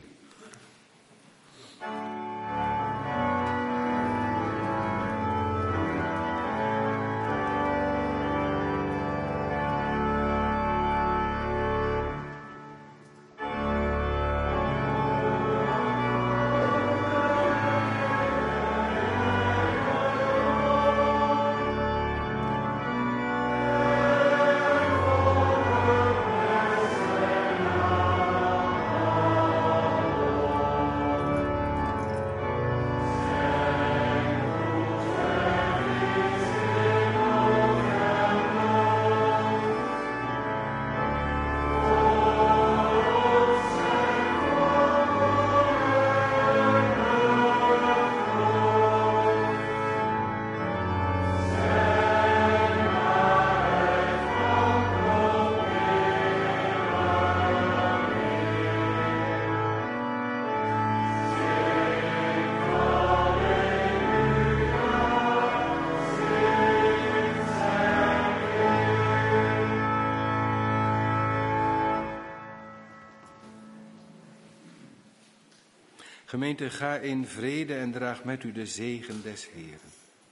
Gemeente, ga in vrede en draag met u de zegen des Heeren.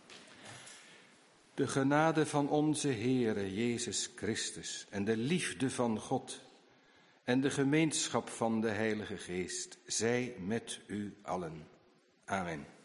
De genade van onze Heere Jezus Christus en de liefde van God en de gemeenschap van de Heilige Geest zij met u allen. Amen.